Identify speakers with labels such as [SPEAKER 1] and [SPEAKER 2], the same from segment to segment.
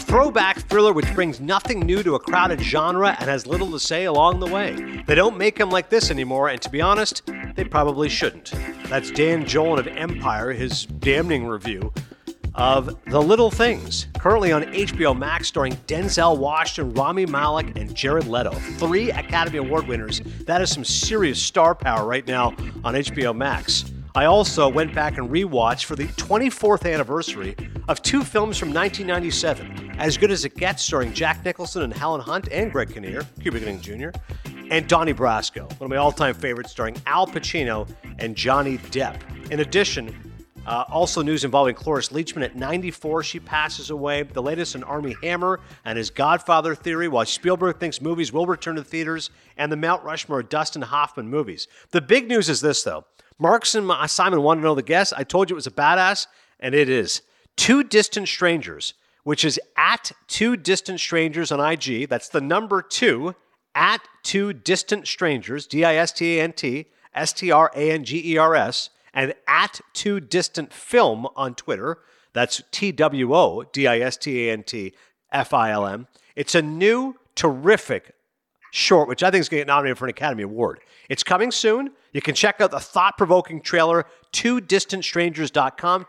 [SPEAKER 1] throwback thriller which brings nothing new to a crowded genre and has little to say along the way. They don't make them like this anymore, and to be honest, they probably shouldn't. That's Dan Jolin of Empire, his damning review of The Little Things, currently on HBO Max, starring Denzel Washington, Rami Malek, and Jared Leto. 3 Academy Award winners. That is some serious star power right now on HBO Max. I also went back and rewatched for the 24th anniversary of 2 films from 1997, As Good as It Gets, starring Jack Nicholson and Helen Hunt and Greg Kinnear, Cuba Gooding Jr., and Donnie Brasco, one of my all-time favorites, starring Al Pacino and Johnny Depp. In addition, also news involving Cloris Leachman. At 94, she passes away. The latest in Armie Hammer and his Godfather theory, while Spielberg thinks movies will return to theaters, and the Mount Rushmore of Dustin Hoffman movies. The big news is this, though. Marks and Simon wanted to know the guess. I told you it was a badass, and it is. 2 Distant Strangers, which is at 2 Distant Strangers on IG. That's the number 2, at 2 Distant Strangers, DISTANTSTRANGERS, and at 2 Distant Film on Twitter. That's TWODISTANTFILM. It's a new, terrific short, which I think is going to get nominated for an Academy Award. It's coming soon. You can check out the thought-provoking trailer, 2distantstrangers.com,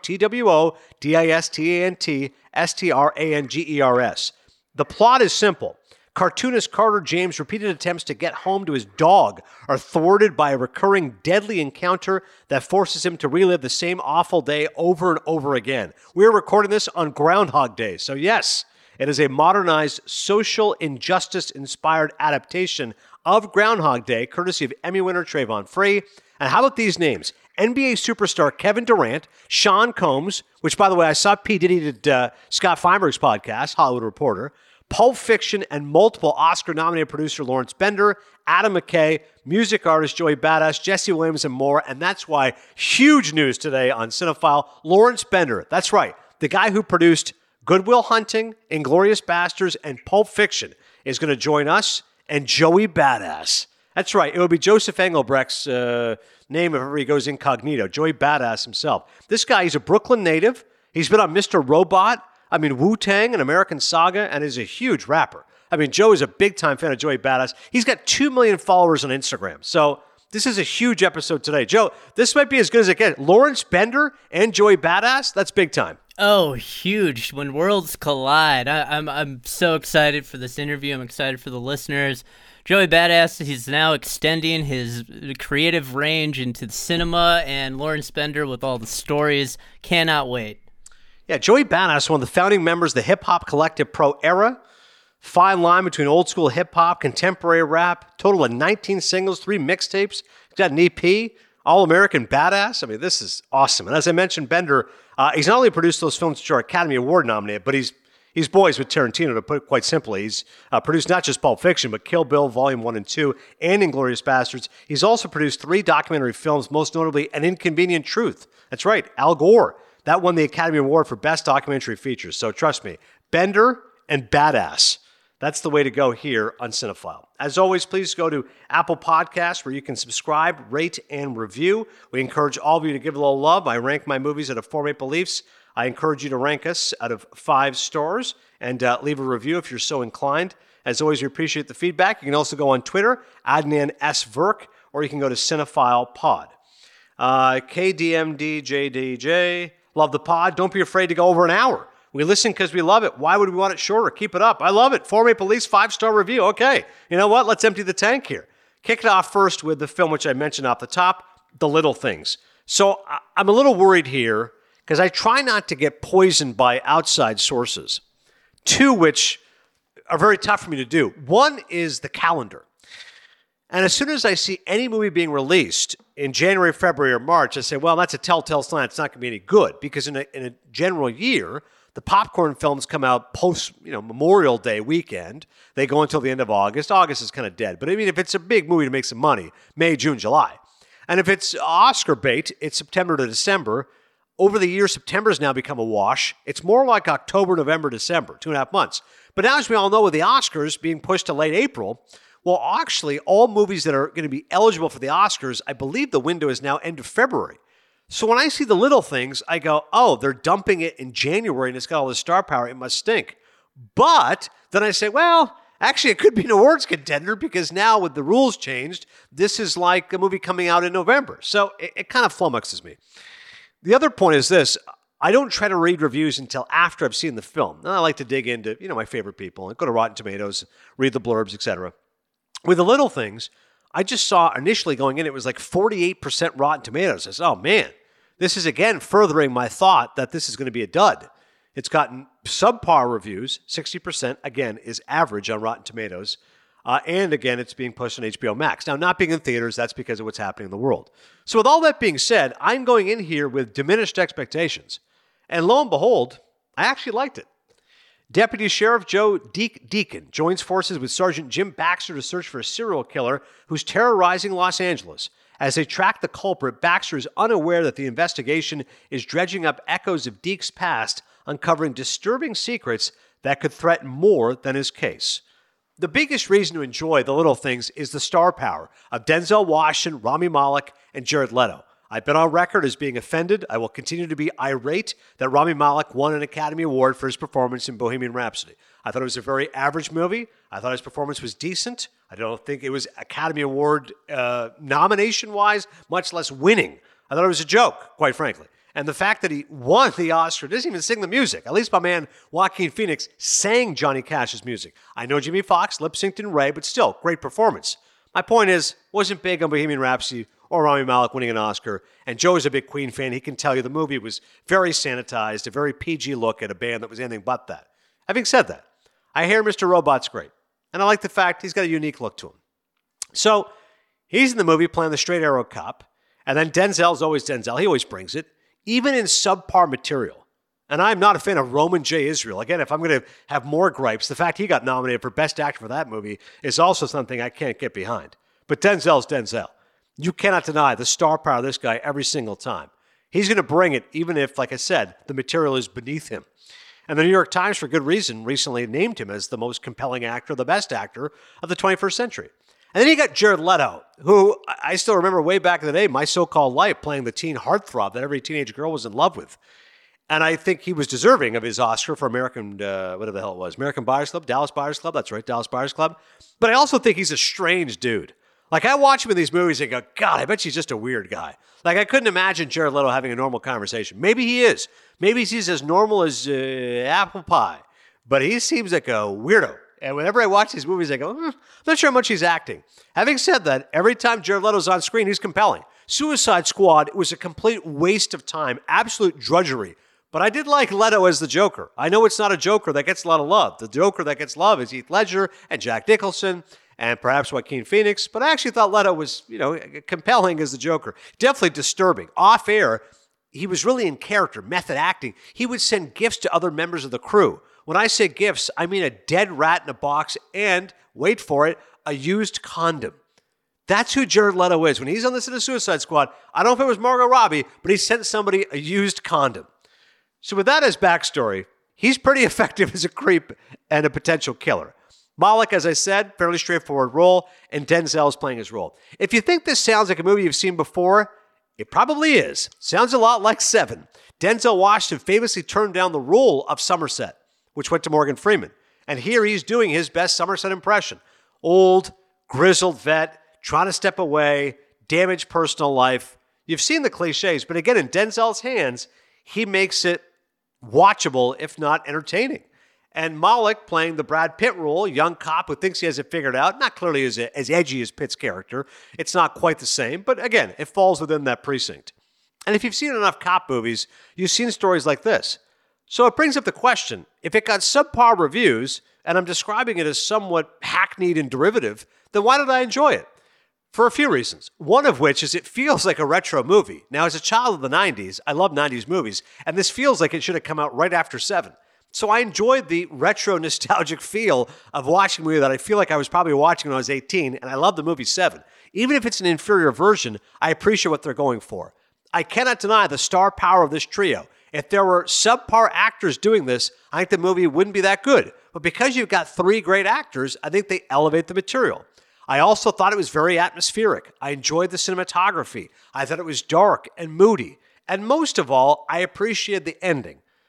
[SPEAKER 1] TWODISTANTSTRANGERS. The plot is simple. Cartoonist Carter James' repeated attempts to get home to his dog are thwarted by a recurring deadly encounter that forces him to relive the same awful day over and over again. We're recording this on Groundhog Day, so yes, it is a modernized social injustice-inspired adaptation of Groundhog Day, courtesy of Emmy winner Trayvon Free. And how about these names? NBA superstar Kevin Durant, Sean Combs, which, by the way, I saw P. Diddy did Scott Feinberg's podcast, Hollywood Reporter, Pulp Fiction, and multiple Oscar-nominated producer Lawrence Bender, Adam McKay, music artist Joey Badass, Jesse Williams, and more. And that's why huge news today on Cinephile. Lawrence Bender, that's right, the guy who produced Good Will Hunting, Inglourious Basterds, and Pulp Fiction, is going to join us, and Joey Badass. That's right, it would be Joseph Engelbrecht's name if he goes incognito, Joey Badass himself. This guy, he's a Brooklyn native. He's been on Mr. Robot, Wu-Tang and American Saga, and is a huge rapper. Joe is a big-time fan of Joey Badass. He's got 2 million followers on Instagram. So this is a huge episode today. Joe, this might be as good as it gets. Lawrence Bender and Joey Badass, that's big time.
[SPEAKER 2] Oh, huge. When worlds collide. I'm so excited for this interview. I'm excited for the listeners. Joey Badass, he's now extending his creative range into the cinema, and Lawrence Bender with all the stories. Cannot wait.
[SPEAKER 1] Yeah, Joey Badass, one of the founding members of the hip-hop collective Pro Era. Fine line between old school hip-hop, contemporary rap, total of 19 singles, 3 mixtapes. He's got an EP, All-American Badass. This is awesome. And as I mentioned, Bender, he's not only produced those films which are Academy Award nominated, but he's boys with Tarantino, to put it quite simply. He's produced not just Pulp Fiction, but Kill Bill Volume 1 and 2, and Inglourious Basterds. He's also produced 3 documentary films, most notably An Inconvenient Truth. That's right, Al Gore. That won the Academy Award for Best Documentary Features. So trust me, Bender and Badass. That's the way to go here on Cinephile. As always, please go to Apple Podcasts where you can subscribe, rate, and review. We encourage all of you to give a little love. I rank my movies out of 4 Maple Leafs. I encourage you to rank us out of 5 stars and leave a review if you're so inclined. As always, we appreciate the feedback. You can also go on Twitter, Adnan S. Verk, or you can go to Cinephile Pod. KDMDJDJ, love the pod. Don't be afraid to go over an hour. We listen because we love it. Why would we want it shorter? Keep it up. I love it. 4 Maple Leafs, 5-star review. Okay, you know what? Let's empty the tank here. Kick it off first with the film which I mentioned off the top, The Little Things. So I'm a little worried here because I try not to get poisoned by outside sources. 2 which are very tough for me to do. One is the calendar. And as soon as I see any movie being released in January, February, or March, I say, well, that's a telltale sign. It's not going to be any good because in a general year, the popcorn films come out post, Memorial Day weekend. They go until the end of August. August is kind of dead. But if it's a big movie to make some money, May, June, July. And if it's Oscar bait, it's September to December. Over the year, September's now become a wash. It's more like October, November, December, 2.5 months. But now, as we all know, with the Oscars being pushed to late April, well, actually, all movies that are going to be eligible for the Oscars, I believe the window is now end of February. So when I see The Little Things, I go, oh, they're dumping it in January and it's got all this star power. It must stink. But then I say, well, actually, it could be an awards contender because now with the rules changed, this is like a movie coming out in November. So it kind of flummoxes me. The other point is this. I don't try to read reviews until after I've seen the film. And I like to dig into, my favorite people and go to Rotten Tomatoes, read the blurbs, etc. With The Little Things, I just saw initially going in, it was like 48% Rotten Tomatoes. I said, oh man, this is again furthering my thought that this is going to be a dud. It's gotten subpar reviews, 60%, again, is average on Rotten Tomatoes. And again, it's being pushed on HBO Max. Now, not being in theaters, that's because of what's happening in the world. So with all that being said, I'm going in here with diminished expectations. And lo and behold, I actually liked it. Deputy Sheriff Joe Deacon joins forces with Sergeant Jim Baxter to search for a serial killer who's terrorizing Los Angeles. As they track the culprit, Baxter is unaware that the investigation is dredging up echoes of Deke's past, uncovering disturbing secrets that could threaten more than his case. The biggest reason to enjoy The Little Things is the star power of Denzel Washington, Rami Malek, and Jared Leto. I've been on record as being offended. I will continue to be irate that Rami Malek won an Academy Award for his performance in Bohemian Rhapsody. I thought it was a very average movie. I thought his performance was decent. I don't think it was Academy Award nomination-wise, much less winning. I thought it was a joke, quite frankly. And the fact that he won the Oscar, doesn't even sing the music. At least my man Joaquin Phoenix sang Johnny Cash's music. I know Jimmy Fox lip-synced in Ray, but still, great performance. My point is, wasn't big on Bohemian Rhapsody or Rami Malek winning an Oscar. And Joe is a big Queen fan. He can tell you the movie was very sanitized, a very PG look at a band that was anything but that. Having said that, I hear Mr. Robot's great. And I like the fact he's got a unique look to him. So he's in the movie playing the straight arrow cop. And then Denzel's always Denzel. He always brings it, even in subpar material. And I'm not a fan of Roman J. Israel. Again, if I'm going to have more gripes, the fact he got nominated for Best Actor for that movie is also something I can't get behind. But Denzel's Denzel. You cannot deny the star power of this guy every single time. He's going to bring it, even if, like I said, the material is beneath him. And the New York Times, for good reason, recently named him as the most compelling actor, the best actor of the 21st century. And then you got Jared Leto, who I still remember way back in the day, My So-Called Life, playing the teen heartthrob that every teenage girl was in love with. And I think he was deserving of his Oscar for American, whatever the hell it was, American Buyers Club, Dallas Buyers Club. That's right, Dallas Buyers Club. But I also think he's a strange dude. Like, I watch him in these movies and go, God, I bet he's just a weird guy. Like, I couldn't imagine Jared Leto having a normal conversation. Maybe he is. Maybe he's as normal as apple pie. But he seems like a weirdo. And whenever I watch these movies, I go, I'm not sure how much he's acting. Having said that, every time Jared Leto's on screen, he's compelling. Suicide Squad was a complete waste of time, absolute drudgery. But I did like Leto as the Joker. I know it's not a Joker that gets a lot of love. The Joker that gets love is Heath Ledger and Jack Nicholson and perhaps Joaquin Phoenix. But I actually thought Leto was, compelling as the Joker. Definitely disturbing. Off air, he was really in character, method acting. He would send gifts to other members of the crew. When I say gifts, I mean a dead rat in a box and, wait for it, a used condom. That's who Jared Leto is. When he's on the set of Suicide Squad, I don't know if it was Margot Robbie, but he sent somebody a used condom. So with that as backstory, he's pretty effective as a creep and a potential killer. Malek, as I said, fairly straightforward role, and Denzel's playing his role. If you think this sounds like a movie you've seen before, it probably is. Sounds a lot like Seven. Denzel Washington famously turned down the role of Somerset, which went to Morgan Freeman. And here he's doing his best Somerset impression. Old, grizzled vet, trying to step away, damaged personal life. You've seen the cliches, but again, in Denzel's hands, he makes it watchable, if not entertaining. And Malek playing the Brad Pitt role, young cop who thinks he has it figured out, not clearly as edgy as Pitt's character. It's not quite the same, but again, it falls within that precinct. And if you've seen enough cop movies, you've seen stories like this. So it brings up the question, if it got subpar reviews, and I'm describing it as somewhat hackneyed and derivative, then why did I enjoy it? For a few reasons. One of which is it feels like a retro movie. Now, as a child of the 90s, I love 90s movies, and this feels like it should have come out right after Seven. So I enjoyed the retro nostalgic feel of watching a movie that I feel like I was probably watching when I was 18, and I love the movie Seven. Even if it's an inferior version, I appreciate what they're going for. I cannot deny the star power of this trio. If there were subpar actors doing this, I think the movie wouldn't be that good. But because you've got three great actors, I think they elevate the material. I also thought it was very atmospheric. I enjoyed the cinematography. I thought it was dark and moody. And most of all, I appreciated the ending.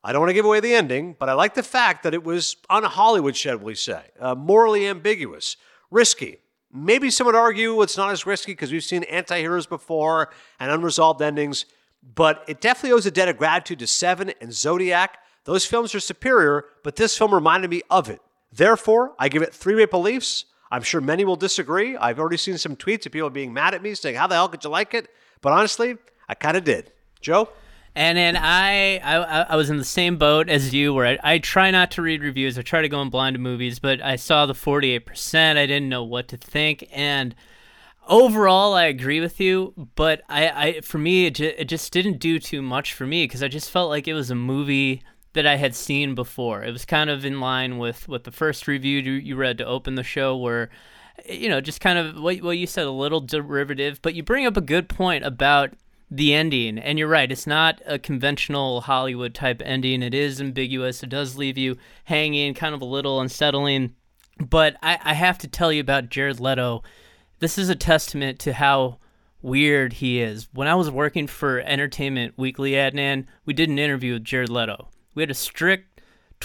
[SPEAKER 1] I don't want to give away the ending, but I like the fact that it was un-Hollywood, shall we say, morally ambiguous, risky. Maybe some would argue it's not as risky because we've seen anti-heroes before and unresolved endings, but it definitely owes a debt of gratitude to Seven and Zodiac. Those films are superior, but this film reminded me of it. Therefore, I give it 3 Maple Leafs. I'm sure many will disagree. I've already seen some tweets of people being mad at me saying, how the hell could you like it? But honestly, I kind of did. Joe?
[SPEAKER 2] And then I was in the same boat as you, where I try not to read reviews. I try to go in blind to movies, but I saw the 48%. I didn't know what to think, and overall, I agree with you. But for me, it just didn't do too much for me because I just felt like it was a movie that I had seen before. It was kind of in line with the first review you read to open the show, where just kind of what you said, a little derivative. But you bring up a good point about the ending, and you're right, it's not a conventional Hollywood type ending. It is ambiguous. It does leave you hanging, kind of a little unsettling. But I have to tell you about Jared Leto. This is a testament to how weird he is. When I was working for Entertainment Weekly, Adnan, we did an interview with Jared Leto. We had a strict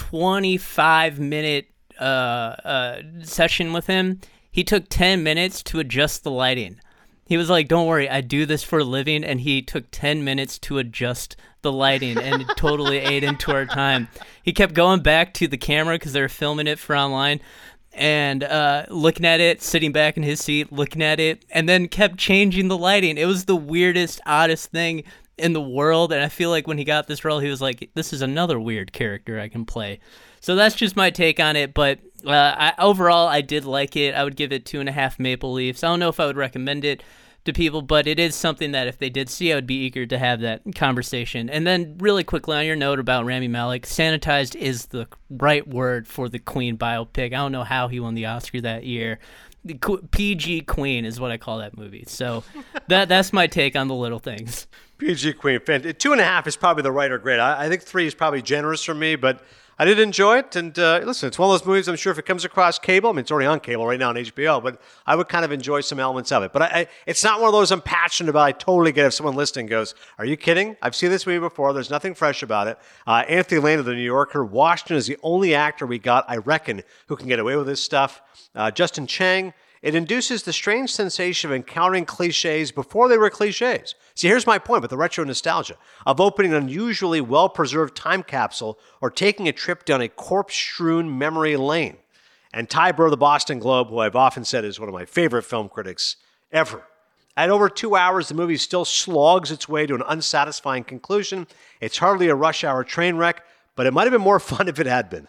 [SPEAKER 2] 25-minute session with him. He took 10 minutes to adjust the lighting. He was like, don't worry, I do this for a living, and he took 10 minutes to adjust the lighting, and it totally ate into our time. He kept going back to the camera because they were filming it for online, and looking at it, sitting back in his seat, looking at it, and then kept changing the lighting. It was the weirdest, oddest thing in the world, and I feel like when he got this role, he was like, this is another weird character I can play. So that's just my take on it, but overall, I did like it. I would give it 2.5 Maple Leafs. I don't know if I would recommend it to people, but it is something that if they did see, I would be eager to have that conversation. And then really quickly on your note about Rami Malek, sanitized is the right word for the Queen biopic. I don't know how he won the Oscar that year. The PG Queen is what I call that movie. So that's my take on the little things.
[SPEAKER 1] PG Queen. 2.5 is probably the right or grade. I think 3 is probably generous for me, but I did enjoy it. And listen, it's one of those movies I'm sure if it comes across cable, I mean, it's already on cable right now on HBO, but I would kind of enjoy some elements of it. But it's not one of those I'm passionate about. I totally get if someone listening goes, are you kidding? I've seen this movie before. There's nothing fresh about it. Anthony Lane of The New Yorker. Washington is the only actor we got, I reckon, who can get away with this stuff. Justin Chang. It induces the strange sensation of encountering cliches before they were cliches. See, here's my point with the retro nostalgia of opening an unusually well-preserved time capsule or taking a trip down a corpse-strewn memory lane. And Ty Burr of the Boston Globe, who I've often said is one of my favorite film critics ever. At over 2 hours, the movie still slogs its way to an unsatisfying conclusion. It's hardly a rush hour train wreck, but it might have been more fun if it had been.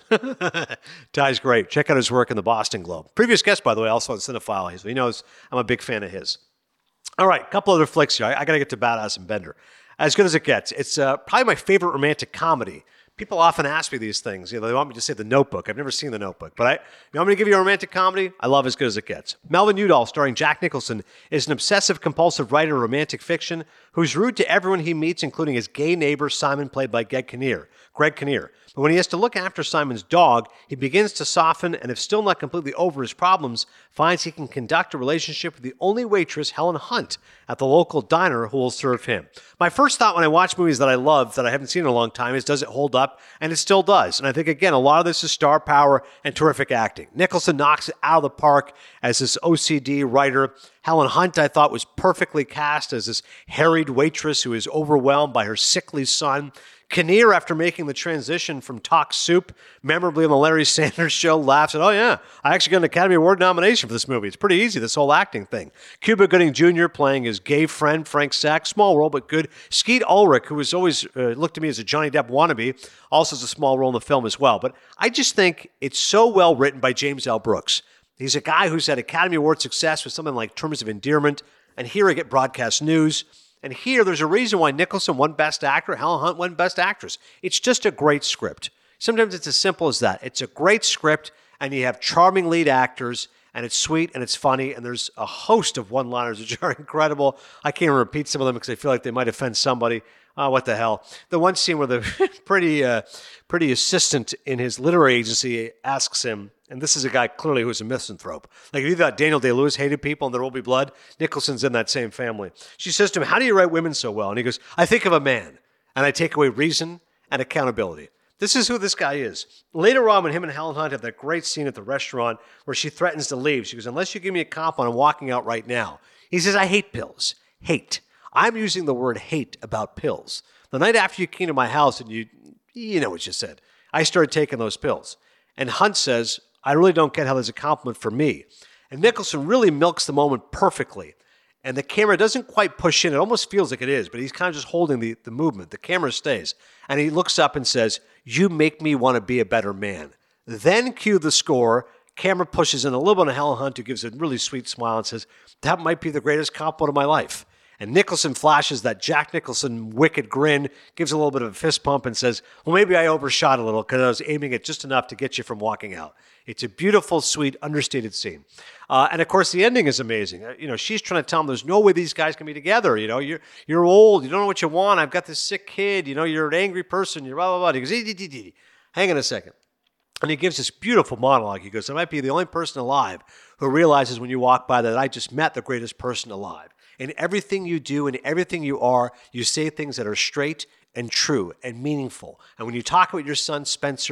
[SPEAKER 1] Ty's great. Check out his work in the Boston Globe. Previous guest, by the way, also on Cinephile. So he knows I'm a big fan of his. All right, a couple other flicks here. I got to get to Badass and Bender. As good as it gets. It's probably my favorite romantic comedy. People often ask me these things. They want me to say The Notebook. I've never seen The Notebook. But I'm going to give you a romantic comedy I love As Good as It Gets. Melvin Udall, starring Jack Nicholson, is an obsessive-compulsive writer of romantic fiction who's rude to everyone he meets, including his gay neighbor, Simon, played by Greg Kinnear. But when he has to look after Simon's dog, he begins to soften and, if still not completely over his problems, finds he can conduct a relationship with the only waitress, Helen Hunt, at the local diner who will serve him. My first thought when I watch movies that I love that I haven't seen in a long time is, does it hold up? And it still does. And I think, again, a lot of this is star power and terrific acting. Nicholson knocks it out of the park as this OCD writer. Helen Hunt, I thought, was perfectly cast as this harried waitress who is overwhelmed by her sickly son. Kinnear, after making the transition from Talk Soup, memorably on the Larry Sanders Show, laughs at, oh yeah, I actually got an Academy Award nomination for this movie. It's pretty easy, this whole acting thing. Cuba Gooding Jr. playing his gay friend, Frank Sachs, small role, but good. Skeet Ulrich, who was always looked to me as a Johnny Depp wannabe, also has a small role in the film as well. But I just think it's so well written by James L. Brooks. He's a guy who's had Academy Award success with something like Terms of Endearment, and here I get Broadcast News. And here, there's a reason why Nicholson won Best Actor, Helen Hunt won Best Actress. It's just a great script. Sometimes it's as simple as that. It's a great script, and you have charming lead actors, and it's sweet, and it's funny, and there's a host of one-liners which are incredible. I can't even repeat some of them because I feel like they might offend somebody. What the hell? The one scene where the pretty assistant in his literary agency asks him, and this is a guy clearly who's a misanthrope. Like if you thought Daniel Day-Lewis hated people and There Will Be Blood, Nicholson's in that same family. She says to him, how do you write women so well? And he goes, I think of a man, and I take away reason and accountability. This is who this guy is. Later on, when him and Helen Hunt have that great scene at the restaurant where she threatens to leave, she goes, unless you give me a compliment, I'm walking out right now. He says, I hate pills. Hate. I'm using the word hate about pills. The night after you came to my house and you know what you said, I started taking those pills. And Hunt says, I really don't get how there's a compliment for me. And Nicholson really milks the moment perfectly. And the camera doesn't quite push in. It almost feels like it is, but he's kind of just holding the movement. The camera stays. And he looks up and says, you make me want to be a better man. Then cue the score. Camera pushes in a little bit on Helen Hunt, who gives a really sweet smile and says, that might be the greatest compliment of my life. And Nicholson flashes that Jack Nicholson wicked grin, gives a little bit of a fist pump and says, well, maybe I overshot a little because I was aiming it just enough to get you from walking out. It's a beautiful, sweet, understated scene. And of course, the ending is amazing. She's trying to tell him there's no way these guys can be together. You're old. You don't know what you want. I've got this sick kid. You're an angry person. You're blah, blah, blah. He goes, hang on a second. And he gives this beautiful monologue. He goes, I might be the only person alive who realizes when you walk by that I just met the greatest person alive. In everything you do and everything you are, you say things that are straight and true and meaningful. And when you talk about your son,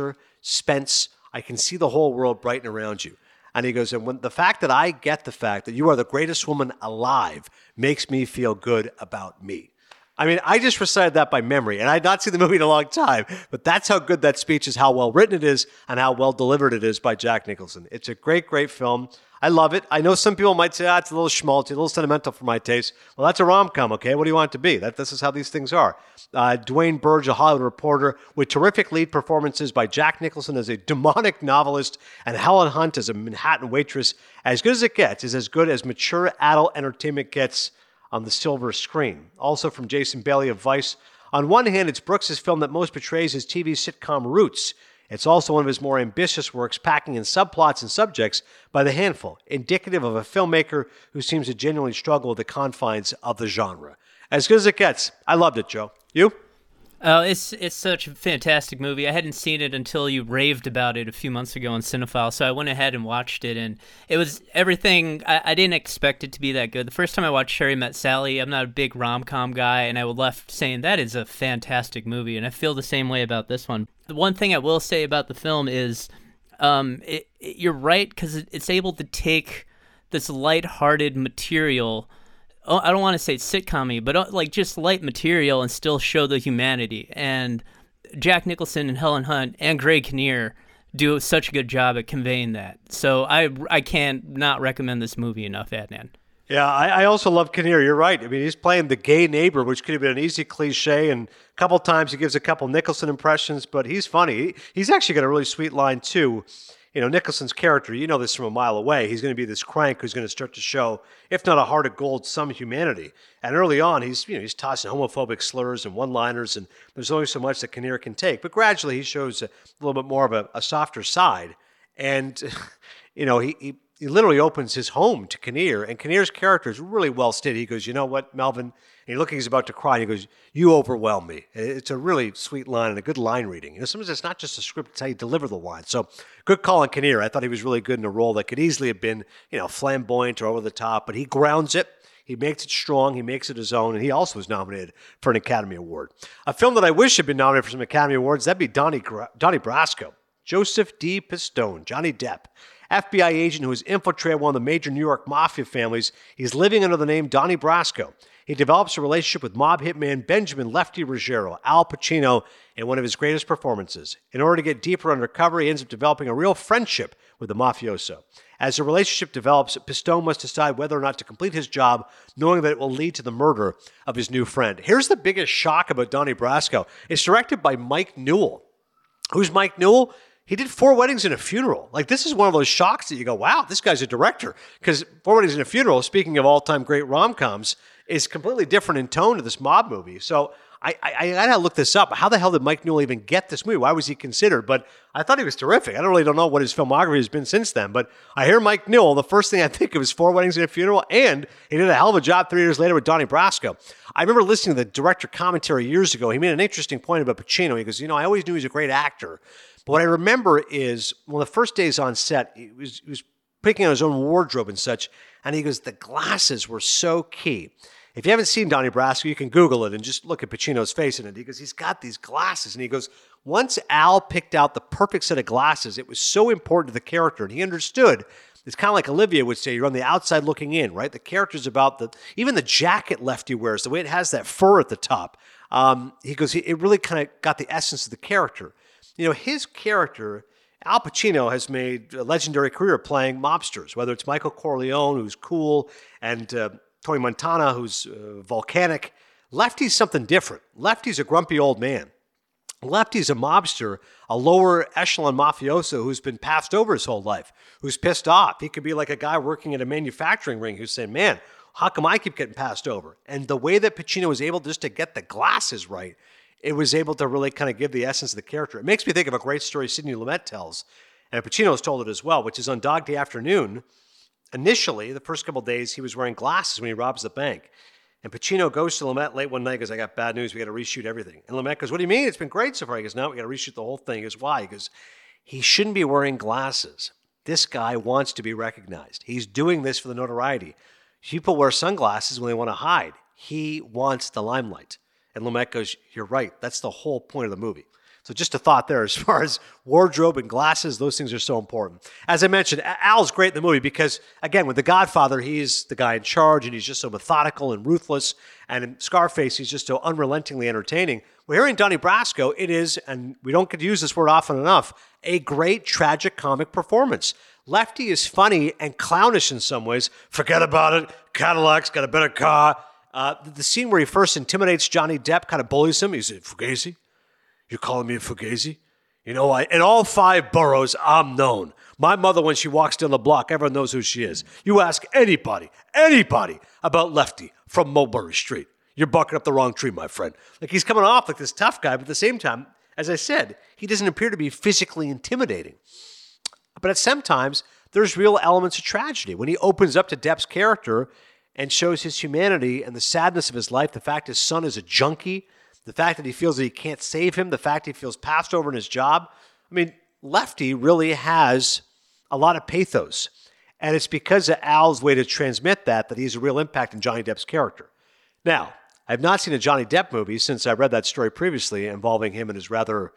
[SPEAKER 1] Spence, I can see the whole world brighten around you. And he goes, and when the fact that I get the fact that you are the greatest woman alive makes me feel good about me. I mean, I just recited that by memory, and I had not seen the movie in a long time, but that's how good that speech is, how well written it is, and how well delivered it is by Jack Nicholson. It's a great, great film. I love it. I know some people might say, it's a little schmaltzy, a little sentimental for my taste. Well, that's a rom-com, okay? What do you want it to be? This is how these things are. Dwayne Burge, a Hollywood Reporter, with terrific lead performances by Jack Nicholson as a demonic novelist and Helen Hunt as a Manhattan waitress. As good as it gets is as good as mature adult entertainment gets on the silver screen. Also from Jason Bailey of Vice. On one hand, it's Brooks' film that most portrays his TV sitcom roots. It's also one of his more ambitious works, packing in subplots and subjects by the handful, indicative of a filmmaker who seems to genuinely struggle with the confines of the genre. As good as it gets. I loved it, Joe. You?
[SPEAKER 2] Oh, it's such a fantastic movie. I hadn't seen it until you raved about it a few months ago on Cinephile, so I went ahead and watched it, and it was everything. I didn't expect it to be that good. The first time I watched Harry Met Sally, I'm not a big rom-com guy, and I was left saying that is a fantastic movie, and I feel the same way about this one. The one thing I will say about the film is you're right, because it's able to take this lighthearted material. I don't want to say sitcom-y, but like just light material and still show the humanity. And Jack Nicholson and Helen Hunt and Greg Kinnear do such a good job at conveying that. So I can't not recommend this movie enough, Adnan.
[SPEAKER 1] Yeah, I also love Kinnear. You're right. I mean, he's playing the gay neighbor, which could have been an easy cliche. And a couple times he gives a couple Nicholson impressions, but he's funny. He's actually got a really sweet line, too. Nicholson's character, you know this from a mile away. He's going to be this crank who's going to start to show, if not a heart of gold, some humanity. And early on, he's tossing homophobic slurs and one-liners, and there's only so much that Kinnear can take. But gradually, he shows a little bit more of a softer side. And, he literally opens his home to Kinnear, and Kinnear's character is really well stated. He goes, you know what, Melvin? And he's about to cry, and he goes, you overwhelm me. It's a really sweet line and a good line reading. Sometimes it's not just a script, it's how you deliver the line. So good call on Kinnear. I thought he was really good in a role that could easily have been, flamboyant or over the top, but he grounds it. He makes it strong. He makes it his own, and he also was nominated for an Academy Award. A film that I wish had been nominated for some Academy Awards, that'd be Donnie Brasco. Joseph D. Pistone, Johnny Depp. FBI agent who has infiltrated one of the major New York mafia families. He's living under the name Donnie Brasco. He develops a relationship with mob hitman Benjamin Lefty Ruggiero, Al Pacino, in one of his greatest performances. In order to get deeper undercover, he ends up developing a real friendship with the mafioso. As the relationship develops, Pistone must decide whether or not to complete his job, knowing that it will lead to the murder of his new friend. Here's the biggest shock about Donnie Brasco. It's directed by Mike Newell. Who's Mike Newell? He did 4 Weddings and a Funeral. Like, this is one of those shocks that you go, wow, this guy's a director. Because 4 Weddings and a Funeral, speaking of all-time great rom-coms, is completely different in tone to this mob movie. So I got to look this up. How the hell did Mike Newell even get this movie? Why was he considered? But I thought he was terrific. I don't know what his filmography has been since then. But I hear Mike Newell, the first thing I think of is 4 Weddings and a Funeral, and he did a hell of a job 3 years later with Donnie Brasco. I remember listening to the director commentary years ago. He made an interesting point about Pacino. He goes, I always knew he was a great actor. But what I remember is one of the first days on set, he was picking out his own wardrobe and such, and he goes, the glasses were so key. If you haven't seen Donnie Brasco, you can Google it and just look at Pacino's face in it. Because he's got these glasses, and he goes, once Al picked out the perfect set of glasses, it was so important to the character, and he understood. It's kind of like Olivia would say, you're on the outside looking in, right? The character's about even the jacket Lefty wears, the way it has that fur at the top. He goes, it really kind of got the essence of the character. His character, Al Pacino, has made a legendary career playing mobsters, whether it's Michael Corleone, who's cool, and Tony Montana, who's volcanic. Lefty's something different. Lefty's a grumpy old man. Lefty's a mobster, a lower echelon mafioso who's been passed over his whole life, who's pissed off. He could be like a guy working at a manufacturing ring who's saying, man, how come I keep getting passed over? And the way that Pacino was able just to get the glasses right, it was able to really kind of give the essence of the character. It makes me think of a great story Sidney Lumet tells, and Pacino's told it as well, which is on Dog Day Afternoon. Initially, the first couple of days, he was wearing glasses when he robs the bank. And Pacino goes to Lumet late one night and goes, I got bad news. We got to reshoot everything. And Lumet goes, what do you mean? It's been great so far. He goes, no, we got to reshoot the whole thing. He goes, why? He goes, he shouldn't be wearing glasses. This guy wants to be recognized. He's doing this for the notoriety. People wear sunglasses when they want to hide. He wants the limelight. And Lumet goes, you're right. That's the whole point of the movie. So just a thought there as far as wardrobe and glasses, those things are so important. As I mentioned, Al's great in the movie because, again, with The Godfather, he's the guy in charge and he's just so methodical and ruthless. And in Scarface, he's just so unrelentingly entertaining. Well, here in Donnie Brasco, it is, and we don't get to use this word often enough, a great tragic comic performance. Lefty is funny and clownish in some ways. Forget about it. Cadillac's got a better car. The scene where he first intimidates Johnny Depp, kind of bullies him. He said, Fugazi? You're calling me a Fugazi? In all 5 boroughs, I'm known. My mother, when she walks down the block, everyone knows who she is. You ask anybody about Lefty from Mulberry Street. You're barking up the wrong tree, my friend. Like, he's coming off like this tough guy, but at the same time, as I said, he doesn't appear to be physically intimidating. But at some times, there's real elements of tragedy. When he opens up to Depp's character and shows his humanity and the sadness of his life, the fact his son is a junkie, the fact that he feels that he can't save him, the fact he feels passed over in his job. I mean, Lefty really has a lot of pathos. And it's because of Al's way to transmit that he has a real impact on Johnny Depp's character. Now, I have not seen a Johnny Depp movie since I read that story previously involving him and his rather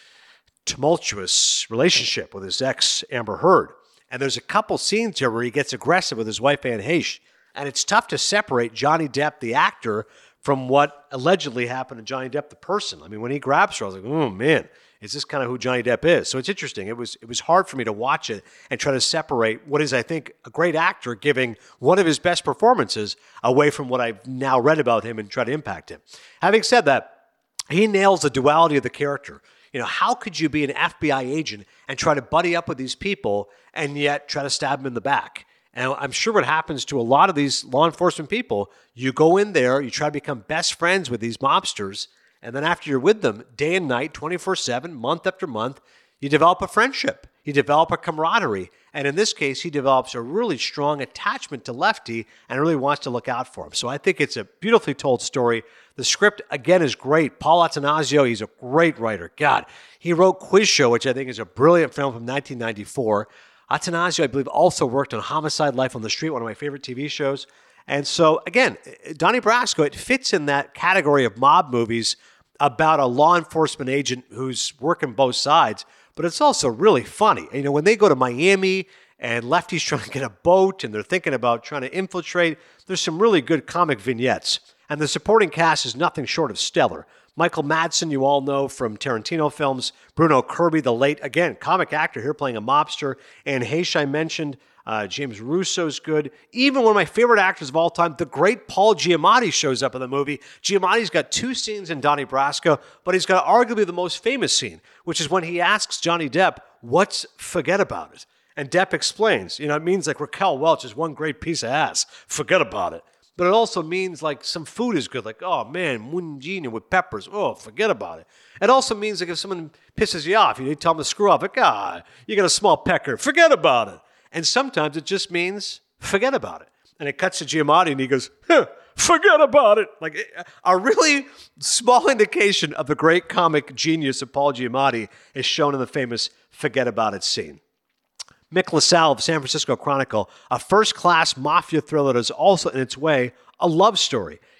[SPEAKER 1] tumultuous relationship with his ex, Amber Heard. And there's a couple scenes here where he gets aggressive with his wife, Anne Heche. And it's tough to separate Johnny Depp, the actor, from what allegedly happened to Johnny Depp, the person. I mean, when he grabs her, I was like, oh, man, is this kind of who Johnny Depp is? So it's interesting. It was hard for me to watch it and try to separate what is, I think, a great actor giving one of his best performances away from what I've now read about him and try to impact him. Having said that, he nails the duality of the character. How could you be an FBI agent and try to buddy up with these people and yet try to stab them in the back? And I'm sure what happens to a lot of these law enforcement people, you go in there, you try to become best friends with these mobsters, and then after you're with them day and night, 24/7, month after month, you develop a friendship. You develop a camaraderie. And in this case, he develops a really strong attachment to Lefty and really wants to look out for him. So I think it's a beautifully told story. The script, again, is great. Paul Attanasio, he's a great writer. God, he wrote Quiz Show, which I think is a brilliant film from 1994. Attanasio, I believe, also worked on Homicide: Life on the Street, one of my favorite TV shows. And so, again, Donnie Brasco, it fits in that category of mob movies about a law enforcement agent who's working both sides, but it's also really funny. When they go to Miami and Lefty's trying to get a boat and they're thinking about trying to infiltrate, there's some really good comic vignettes. And the supporting cast is nothing short of stellar. Michael Madsen, you all know from Tarantino films. Bruno Kirby, the late, again, comic actor here playing a mobster. Anne Heche, I mentioned. James Russo's good. Even one of my favorite actors of all time, the great Paul Giamatti, shows up in the movie. Giamatti's got 2 scenes in Donnie Brasco, but he's got arguably the most famous scene, which is when he asks Johnny Depp, what's forget about it? And Depp explains, it means like Raquel Welch is one great piece of ass. Forget about it. But it also means like some food is good. Like, oh man, mungina with peppers. Oh, forget about it. It also means like if someone pisses you off, you tell them to screw up. Like, you got a small pecker. Forget about it. And sometimes it just means forget about it. And it cuts to Giamatti and he goes, forget about it. Like a really small indication of the great comic genius of Paul Giamatti is shown in the famous forget about it scene. Mick LaSalle of San Francisco Chronicle, a first-class mafia thriller that is also, in its way, a love story.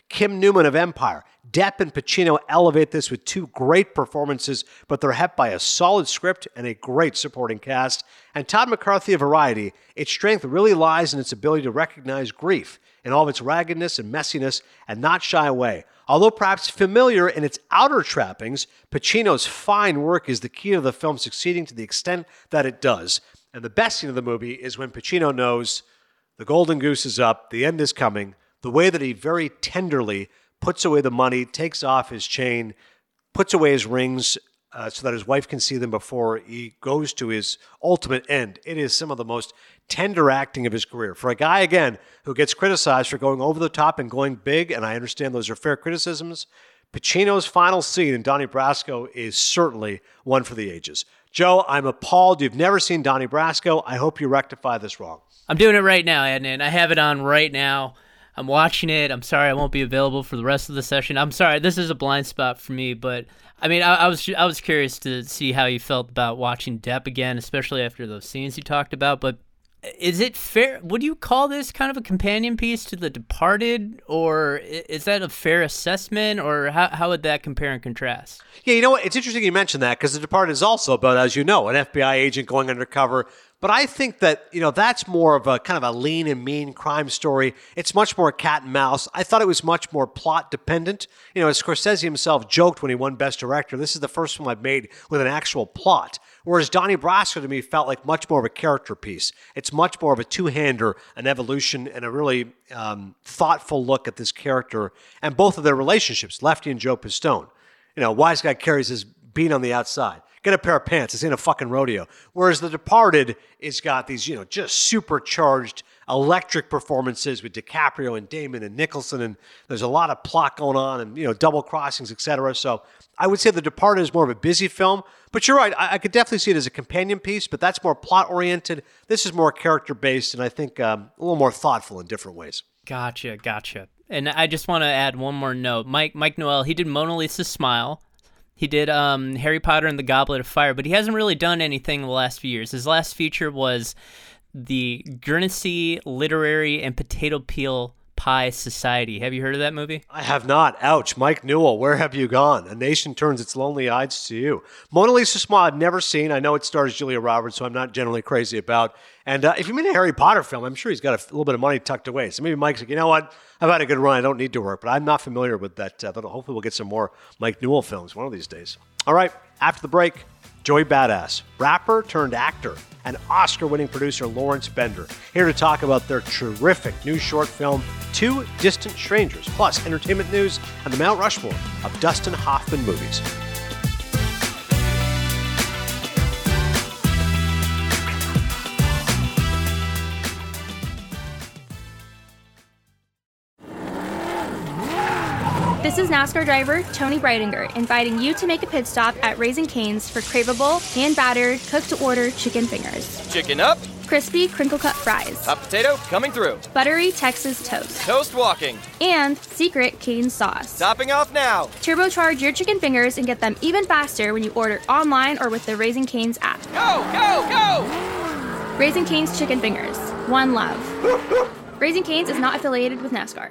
[SPEAKER 1] Kim Newman of Empire. Depp and Pacino elevate this with two great performances, but they're helped by a solid script and a great supporting cast. And Todd McCarthy of Variety, its strength really lies in its ability to recognize grief in all of its raggedness and messiness and not shy away. Although perhaps familiar in its outer trappings, Pacino's fine work is the key to the film succeeding to the extent that it does. And the best scene of the movie is when Pacino knows the golden goose is up, the end is coming, the way that he very tenderly puts away the money, takes off his chain, puts away his rings so that his wife can see them before he goes to his ultimate end. It is some of the most tender acting of his career. For a guy, again, who gets criticized for going over the top and going big, and I understand those are fair criticisms, Pacino's final scene in Donnie Brasco is certainly one for the ages. Joe, I'm appalled you've never seen Donnie Brasco. I hope you rectify this wrong.
[SPEAKER 2] I'm doing it right now, Adnan. I have it on right now. I'm watching it. I'm sorry I won't be available for the rest of the session. I'm sorry. This is a blind spot for me, but I mean, I was curious to see how you felt about watching Depp again, especially after those scenes you talked about. But is it fair? Would you call this kind of a companion piece to The Departed, or is that a fair assessment, or how would that compare and contrast?
[SPEAKER 1] Yeah, you know what? It's interesting you mentioned that because The Departed is also about, as you know, an FBI agent going undercover. But I think that, that's more of a kind of a lean and mean crime story. It's much more cat and mouse. I thought it was much more plot dependent. As Scorsese himself joked when he won Best Director, this is the first film I've made with an actual plot. Whereas Donnie Brasco to me felt like much more of a character piece. It's much more of a two-hander, an evolution, and a really thoughtful look at this character and both of their relationships, Lefty and Joe Pistone. Wise guy carries his bean on the outside. Get a pair of pants. It's in a fucking rodeo. Whereas The Departed has got these, just supercharged electric performances with DiCaprio and Damon and Nicholson, and there's a lot of plot going on and, double crossings, etc. So I would say The Departed is more of a busy film, but you're right. I could definitely see it as a companion piece, but that's more plot-oriented. This is more character-based and I think a little more thoughtful in different ways.
[SPEAKER 2] Gotcha. And I just want to add one more note. Mike Noel, he did Mona Lisa's Smile. He did Harry Potter and the Goblet of Fire, but he hasn't really done anything in the last few years. His last feature was the Guernsey Literary and Potato Peel Pie Society. Have you heard of that movie?
[SPEAKER 1] I have not. Ouch. Mike Newell, where have you gone? A nation turns its lonely eyes to you. Mona Lisa Smile I've never seen. I know it stars Julia Roberts, so I'm not generally crazy about. And if you mean a Harry Potter film, I'm sure he's got a little bit of money tucked away. So maybe Mike's like, you know what? I've had a good run. I don't need to work. But I'm not familiar with that. Hopefully we'll get some more Mike Newell films one of these days. All right. After the break, Joey Badass, rapper turned actor, and Oscar-winning producer Lawrence Bender, here to talk about their terrific new short film, Two Distant Strangers, plus entertainment news and the Mount Rushmore of Dustin Hoffman movies.
[SPEAKER 3] This is NASCAR driver Tony Breidinger inviting you to make a pit stop at Raising Cane's for craveable, hand-battered, cooked-to-order chicken fingers.
[SPEAKER 4] Chicken up.
[SPEAKER 3] Crispy, crinkle-cut fries.
[SPEAKER 4] Hot potato coming through.
[SPEAKER 3] Buttery Texas toast.
[SPEAKER 4] Toast walking.
[SPEAKER 3] And secret Cane's sauce.
[SPEAKER 4] Topping off now.
[SPEAKER 3] Turbocharge your chicken fingers and get them even faster when you order online or with the Raising Cane's app.
[SPEAKER 4] Go, go, go!
[SPEAKER 3] Raising Cane's chicken fingers. One love. Raising Cane's is not affiliated with NASCAR.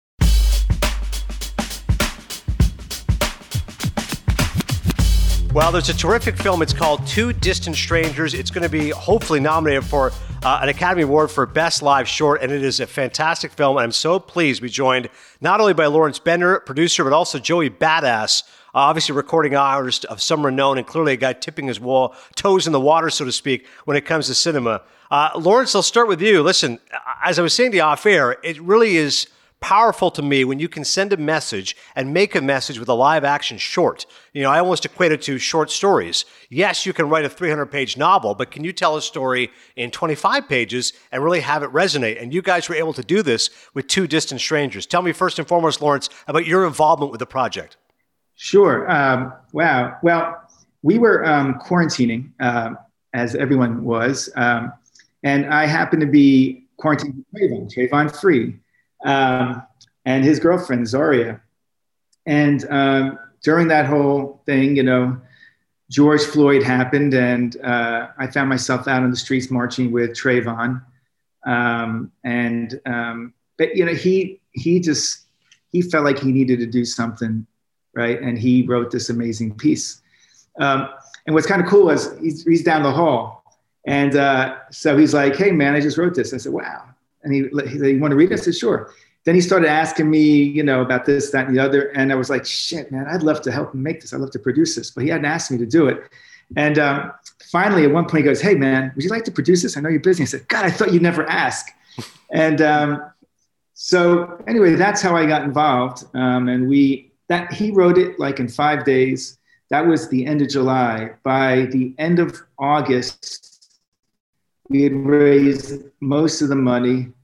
[SPEAKER 1] Well, there's a terrific film. It's called Two Distant Strangers. It's going to be hopefully nominated for an Academy Award for Best Live Short, and it is a fantastic film. And I'm so pleased to be joined not only by Lawrence Bender, producer, but also Joey Badass, obviously recording artist of some renown, and clearly a guy tipping his toes in the water, so to speak, when it comes to cinema. Lawrence, I'll start with you. Listen, as I was saying to you off air, it really is powerful to me when you can send a message and make a message with a live action short. I almost equate it to short stories. Yes, you can write a 300-page novel, but can you tell a story in 25 pages and really have it resonate? And you guys were able to do this with Two Distant Strangers. Tell me first and foremost, Lawrence, about your involvement with the project.
[SPEAKER 5] Sure. Wow. Well, we were quarantining, as everyone was, and I happened to be quarantining with Trayvon Free. And his girlfriend, Zaria. And during that whole thing, George Floyd happened, and I found myself out on the streets marching with Trayvon. But he he felt like he needed to do something, right? And he wrote this amazing piece. And what's kind of cool is he's down the hall. And so he's like, hey, man, I just wrote this. I said, wow. And he said, you want to read it? I said, sure. Then he started asking me, about this, that, and the other. And I was like, shit, man, I'd love to help him make this. I'd love to produce this. But he hadn't asked me to do it. And finally, at one point, he goes, hey, man, would you like to produce this? I know you're busy. I said, God, I thought you'd never ask. And so anyway, that's how I got involved. And he wrote it like in 5 days. That was the end of July. By the end of August, we had raised most of the money.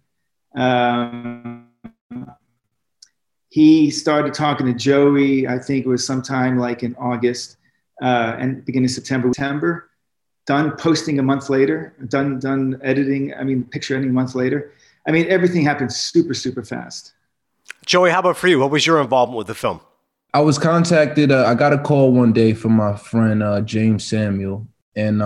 [SPEAKER 5] He started talking to Joey, I think it was sometime like in August and beginning of September. Done posting a month later, done editing, picture editing a month later. Everything happened super, super fast.
[SPEAKER 1] Joey, how about for you? What was your involvement with the film?
[SPEAKER 6] I was contacted. I got a call one day from my friend, James Samuel. And,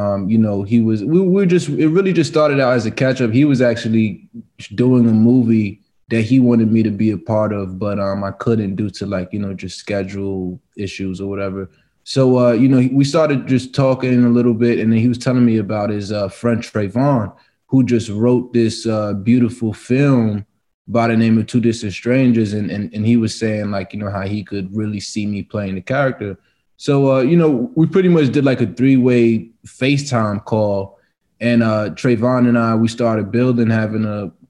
[SPEAKER 6] it really just started out as a catch up. He was actually doing a movie that he wanted me to be a part of, but I couldn't due to just schedule issues or whatever. So, we started just talking a little bit, and then he was telling me about his friend Trayvon, who just wrote this beautiful film by the name of Two Distant Strangers. And he was saying how he could really see me playing the character. So, we pretty much did like a 3-way FaceTime call, and Trayvon and I, we started building, having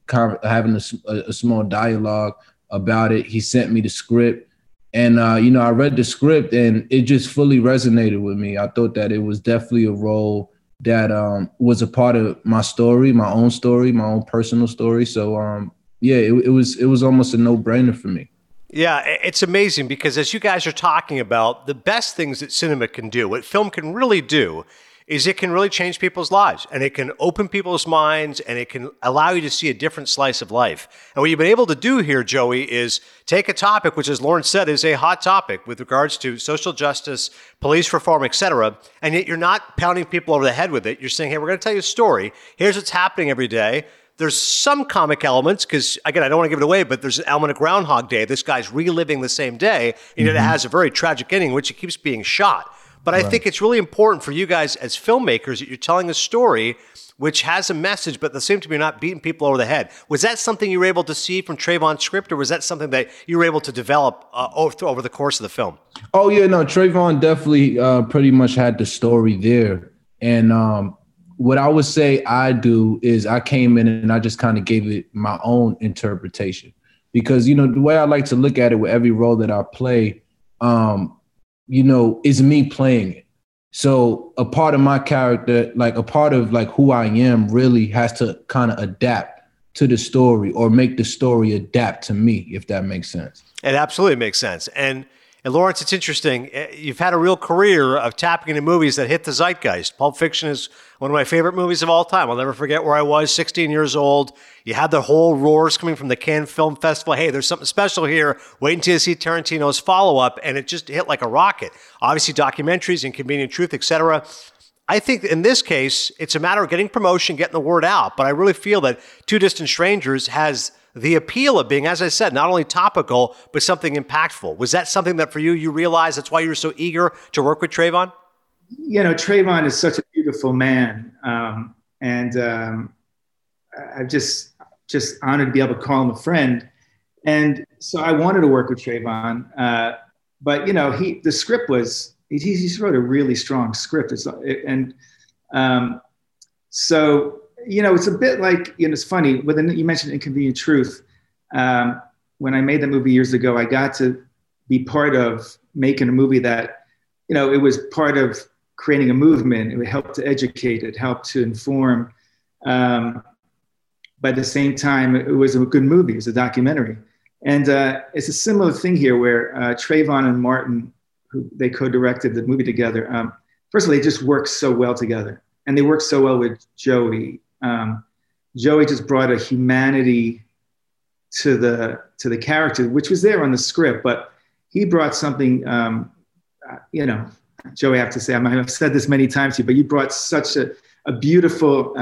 [SPEAKER 6] a small dialogue about it. He sent me the script, and, I read the script, and it just fully resonated with me. I thought that it was definitely a role that was a part of my story, my own personal story. So, it was almost a no-brainer for me.
[SPEAKER 1] Yeah, it's amazing because as you guys are talking about, the best things that cinema can do, what film can really do, is it can really change people's lives, and it can open people's minds, and it can allow you to see a different slice of life. And what you've been able to do here, Joey, is take a topic, which, as Lawrence said, is a hot topic with regards to social justice, police reform, etc., and yet you're not pounding people over the head with it. You're saying, hey, we're going to tell you a story. Here's what's happening every day. There's some comic elements because, again, I don't want to give it away, but there's an element of Groundhog Day. This guy's reliving the same day, and it has a very tragic ending in which he keeps being shot. But I think it's really important for you guys as filmmakers that you're telling a story which has a message, but at the same time, you're not beating people over the head. Was that something you were able to see from Trayvon's script, or was that something that you were able to develop over the course of the film?
[SPEAKER 6] Oh, yeah, no, Trayvon definitely pretty much had the story there. And what I would say I do is I came in and I just kind of gave it my own interpretation. Because, the way I like to look at it with every role that I play, is me playing it. So a part of my character, a part of who I am really has to kind of adapt to the story or make the story adapt to me, if that makes sense.
[SPEAKER 1] It absolutely makes sense. And Lawrence, it's interesting. You've had a real career of tapping into movies that hit the zeitgeist. Pulp Fiction is one of my favorite movies of all time. I'll never forget where I was, 16 years old. You had the whole roars coming from the Cannes Film Festival. Hey, there's something special here. Wait until you see Tarantino's follow-up. And it just hit like a rocket. Obviously, documentaries, Inconvenient Truth, etc. I think in this case, it's a matter of getting promotion, getting the word out. But I really feel that Two Distant Strangers has the appeal of being, as I said, not only topical, but something impactful. Was that something that for you realized that's why you were so eager to work with Trayvon?
[SPEAKER 5] Trayvon is such a beautiful man. And I'm just honored to be able to call him a friend. And so I wanted to work with Trayvon. But, the script was, he just wrote a really strong script. So it's a bit like, it's funny, you mentioned Inconvenient Truth. When I made that movie years ago, I got to be part of making a movie that, it was part of creating a movement. It helped to educate, it helped to inform. But at the same time, it was a good movie, it was a documentary. And it's a similar thing here where Trayvon and Martin, who they co-directed the movie together. First of all, they just worked so well together. And they worked so well with Joey. Joey just brought a humanity to the character, which was there on the script, but he brought something, Joey, I have to say, I might have said this many times to you, but you brought such a beautiful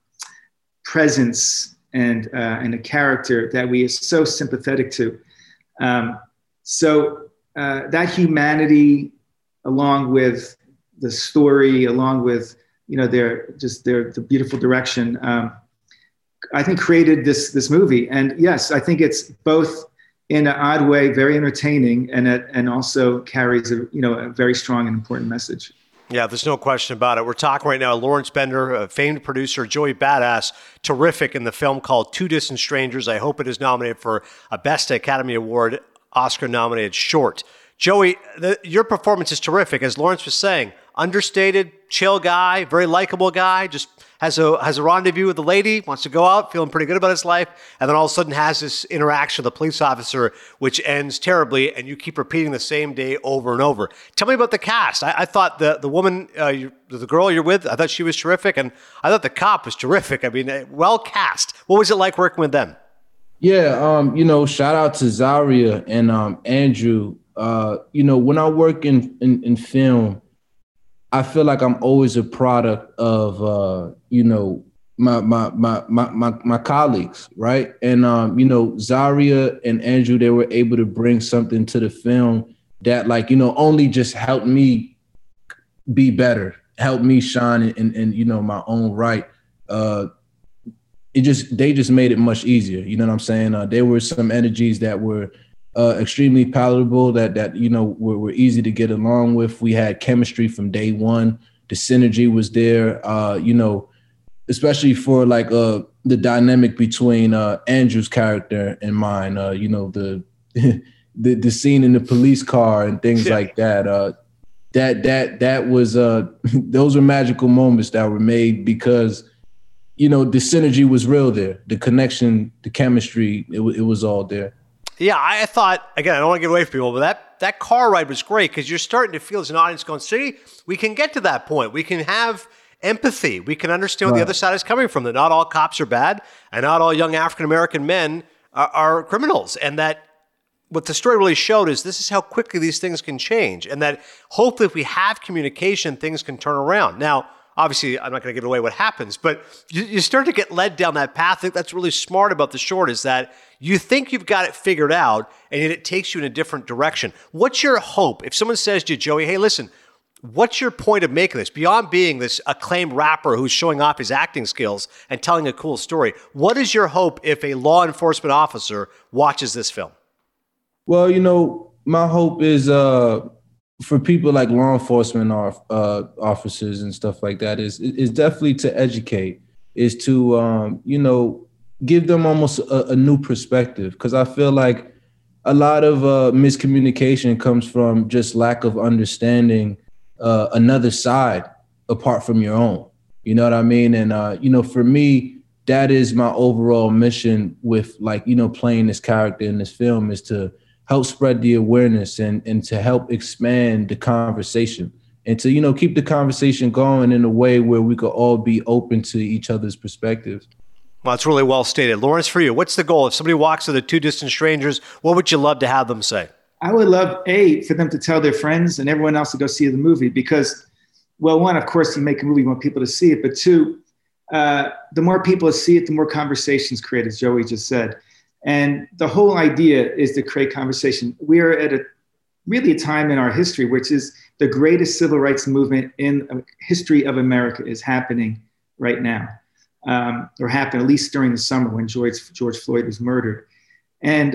[SPEAKER 5] presence and a character that we are so sympathetic to. That humanity, along with the story, along with the beautiful direction, I think created this movie. And yes, I think it's both in an odd way very entertaining, and also carries a very strong and important message.
[SPEAKER 1] Yeah, there's no question about it. We're talking right now, Lawrence Bender, a famed producer, Joey Badass, terrific in the film called Two Distant Strangers. I hope it is nominated for a Best Academy Award, Oscar-nominated short. Joey, your performance is terrific. As Lawrence was saying, understated, chill guy, very likable guy, just has a rendezvous with a lady, wants to go out, feeling pretty good about his life, and then all of a sudden has this interaction with a police officer, which ends terribly, and you keep repeating the same day over and over. Tell me about the cast. I thought the woman, the girl you're with, I thought she was terrific, and I thought the cop was terrific. I mean, well cast. What was it like working with them?
[SPEAKER 6] Yeah, shout out to Zaria and Andrew. When I work in film, I feel like I'm always a product of my colleagues, right? And Zaria and Andrew, they were able to bring something to the film that only just helped me be better, helped me shine in my own right. They just made it much easier. You know what I'm saying? There were some energies that were extremely palatable, that were easy to get along with. We had chemistry from day one. The synergy was there, especially for the dynamic between Andrew's character and mine. The scene in the police car and things like that. That was those were magical moments that were made because the synergy was real there. The connection, the chemistry, it was all there.
[SPEAKER 1] Yeah, I thought, again, I don't want to get away from people, but that car ride was great because you're starting to feel as an audience going, see, we can get to that point. We can have empathy. We can understand where the other side is coming from, that not all cops are bad and not all young African-American men are criminals. And that what the story really showed is this is how quickly these things can change, and that hopefully if we have communication, things can turn around. Now, obviously, I'm not going to give away what happens, but you start to get led down that path. I think that's really smart about the short, is that you think you've got it figured out, and yet it takes you in a different direction. What's your hope? If someone says to you, Joey, hey, listen, what's your point of making this? Beyond being this acclaimed rapper who's showing off his acting skills and telling a cool story, what is your hope if a law enforcement officer watches this film?
[SPEAKER 6] Well, my hope is for people like law enforcement officers and stuff like that is definitely to educate, is to, give them almost a new perspective. Because I feel like a lot of miscommunication comes from just lack of understanding another side apart from your own. You know what I mean? And, for me, that is my overall mission with playing this character in this film, is to help spread the awareness and to help expand the conversation and to, keep the conversation going in a way where we could all be open to each other's perspectives.
[SPEAKER 1] Well, that's really well stated. Lawrence, for you, what's the goal? If somebody walks to the Two Distant Strangers, what would you love to have them say?
[SPEAKER 5] I would love, for them to tell their friends and everyone else to go see the movie because, well, one, of course, you make a movie, you want people to see it, but two, the more people see it, the more conversations create, as Joey just said. And the whole idea is to create conversation. We are at really a time in our history, which is the greatest civil rights movement in history of America is happening right now, or happened at least during the summer when George Floyd was murdered. And,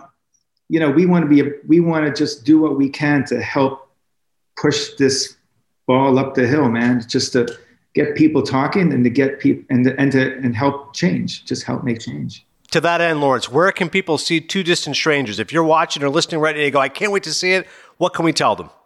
[SPEAKER 5] we want to just do what we can to help push this ball up the hill, man, just to get people talking and to get people and help change, just help make change.
[SPEAKER 1] To that end, Lawrence, where can people see Two Distant Strangers? If you're watching or listening right now, you go, I can't wait to see it. What can we tell them?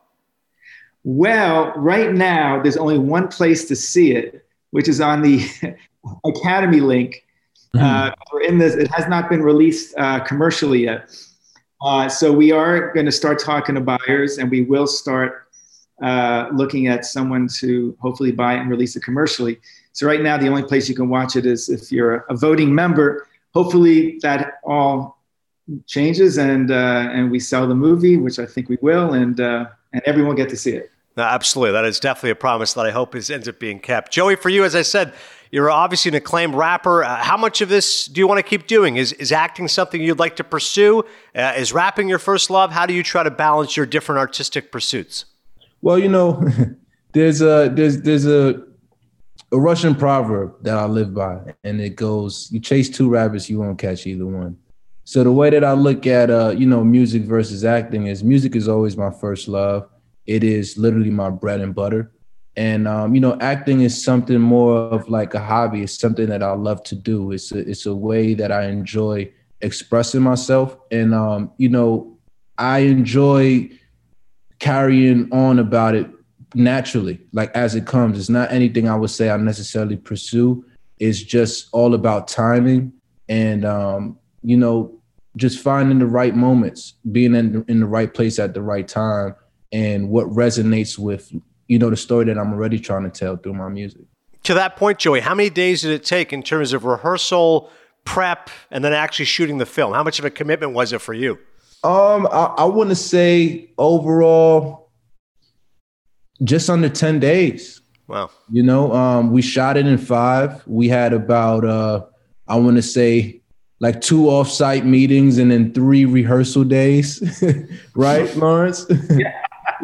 [SPEAKER 1] Well, right now, there's only one place to see it, which is on the Academy link. We're in this. It has not been released commercially yet. So we are going to start talking to buyers, and we will start looking at someone to hopefully buy it and release it commercially. So right now, the only place you can watch it is if you're a voting member. Hopefully that all changes and we sell the movie, which I think we will, and everyone get to see it. No, absolutely. That is definitely a promise that I hope ends up being kept. Joey, for you, as I said, you're obviously an acclaimed rapper. How much of this do you want to keep doing? Is acting something you'd like to pursue? Is rapping your first love? How do you try to balance your different artistic pursuits?
[SPEAKER 6] Well, there's a Russian proverb that I live by, and it goes, you chase two rabbits, you won't catch either one. So the way that I look at, music versus acting is music is always my first love. It is literally my bread and butter. And, acting is something more of like a hobby. It's something that I love to do. It's a way that I enjoy expressing myself. And, I enjoy carrying on about it naturally, like as it comes. It's not anything I would say I necessarily pursue. It's just all about timing and, just finding the right moments, being in the right place at the right time, and what resonates with, the story that I'm already trying to tell through my music.
[SPEAKER 1] To that point, Joey, how many days did it take in terms of rehearsal, prep, and then actually shooting the film? How much of a commitment was it for you?
[SPEAKER 6] I want to say overall, just under 10 days.
[SPEAKER 1] Wow.
[SPEAKER 6] We shot it in 5. We had about, I want to say, like 2 off-site meetings and then 3 rehearsal days, right, Lawrence?
[SPEAKER 5] Yeah.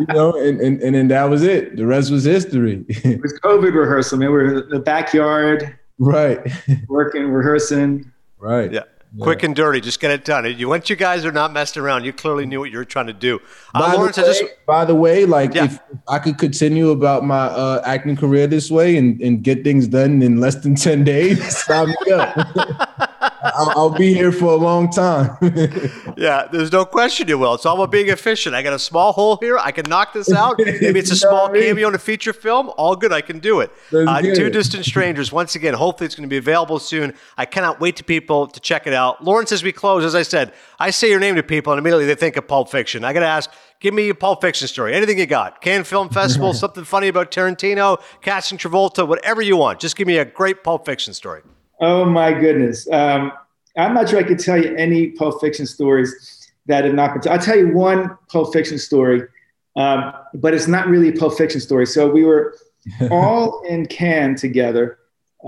[SPEAKER 6] And then that was it. The rest was history.
[SPEAKER 5] It was COVID rehearsal, man. We were in the backyard,
[SPEAKER 6] right?
[SPEAKER 5] Working, rehearsing.
[SPEAKER 6] Right.
[SPEAKER 1] Yeah. Quick and dirty, just get it done. Once you guys are not messing around, you clearly knew what you were trying to do. Lawrence,
[SPEAKER 6] by the way, if I could continue about my acting career this way and get things done in less than 10 days, sign me up. I'll be here for a long time.
[SPEAKER 1] Yeah, there's no question you will. It's all about being efficient. I got a small hole here. I can knock this out. Maybe it's a small cameo in a feature film. All good. I can do it. Two Distant Strangers. Once again, hopefully it's going to be available soon. I cannot wait to people to check it out. Lawrence, as we close, as I said, I say your name to people and immediately they think of Pulp Fiction. I got to ask, give me a Pulp Fiction story. Anything you got. Cannes Film Festival, something funny about Tarantino, casting Travolta, whatever you want. Just give me a great Pulp Fiction story.
[SPEAKER 5] Oh, my goodness. I'm not sure I could tell you any Pulp Fiction stories that have not been told. I'll tell you one Pulp Fiction story, but it's not really a Pulp Fiction story. So we were all in Cannes together.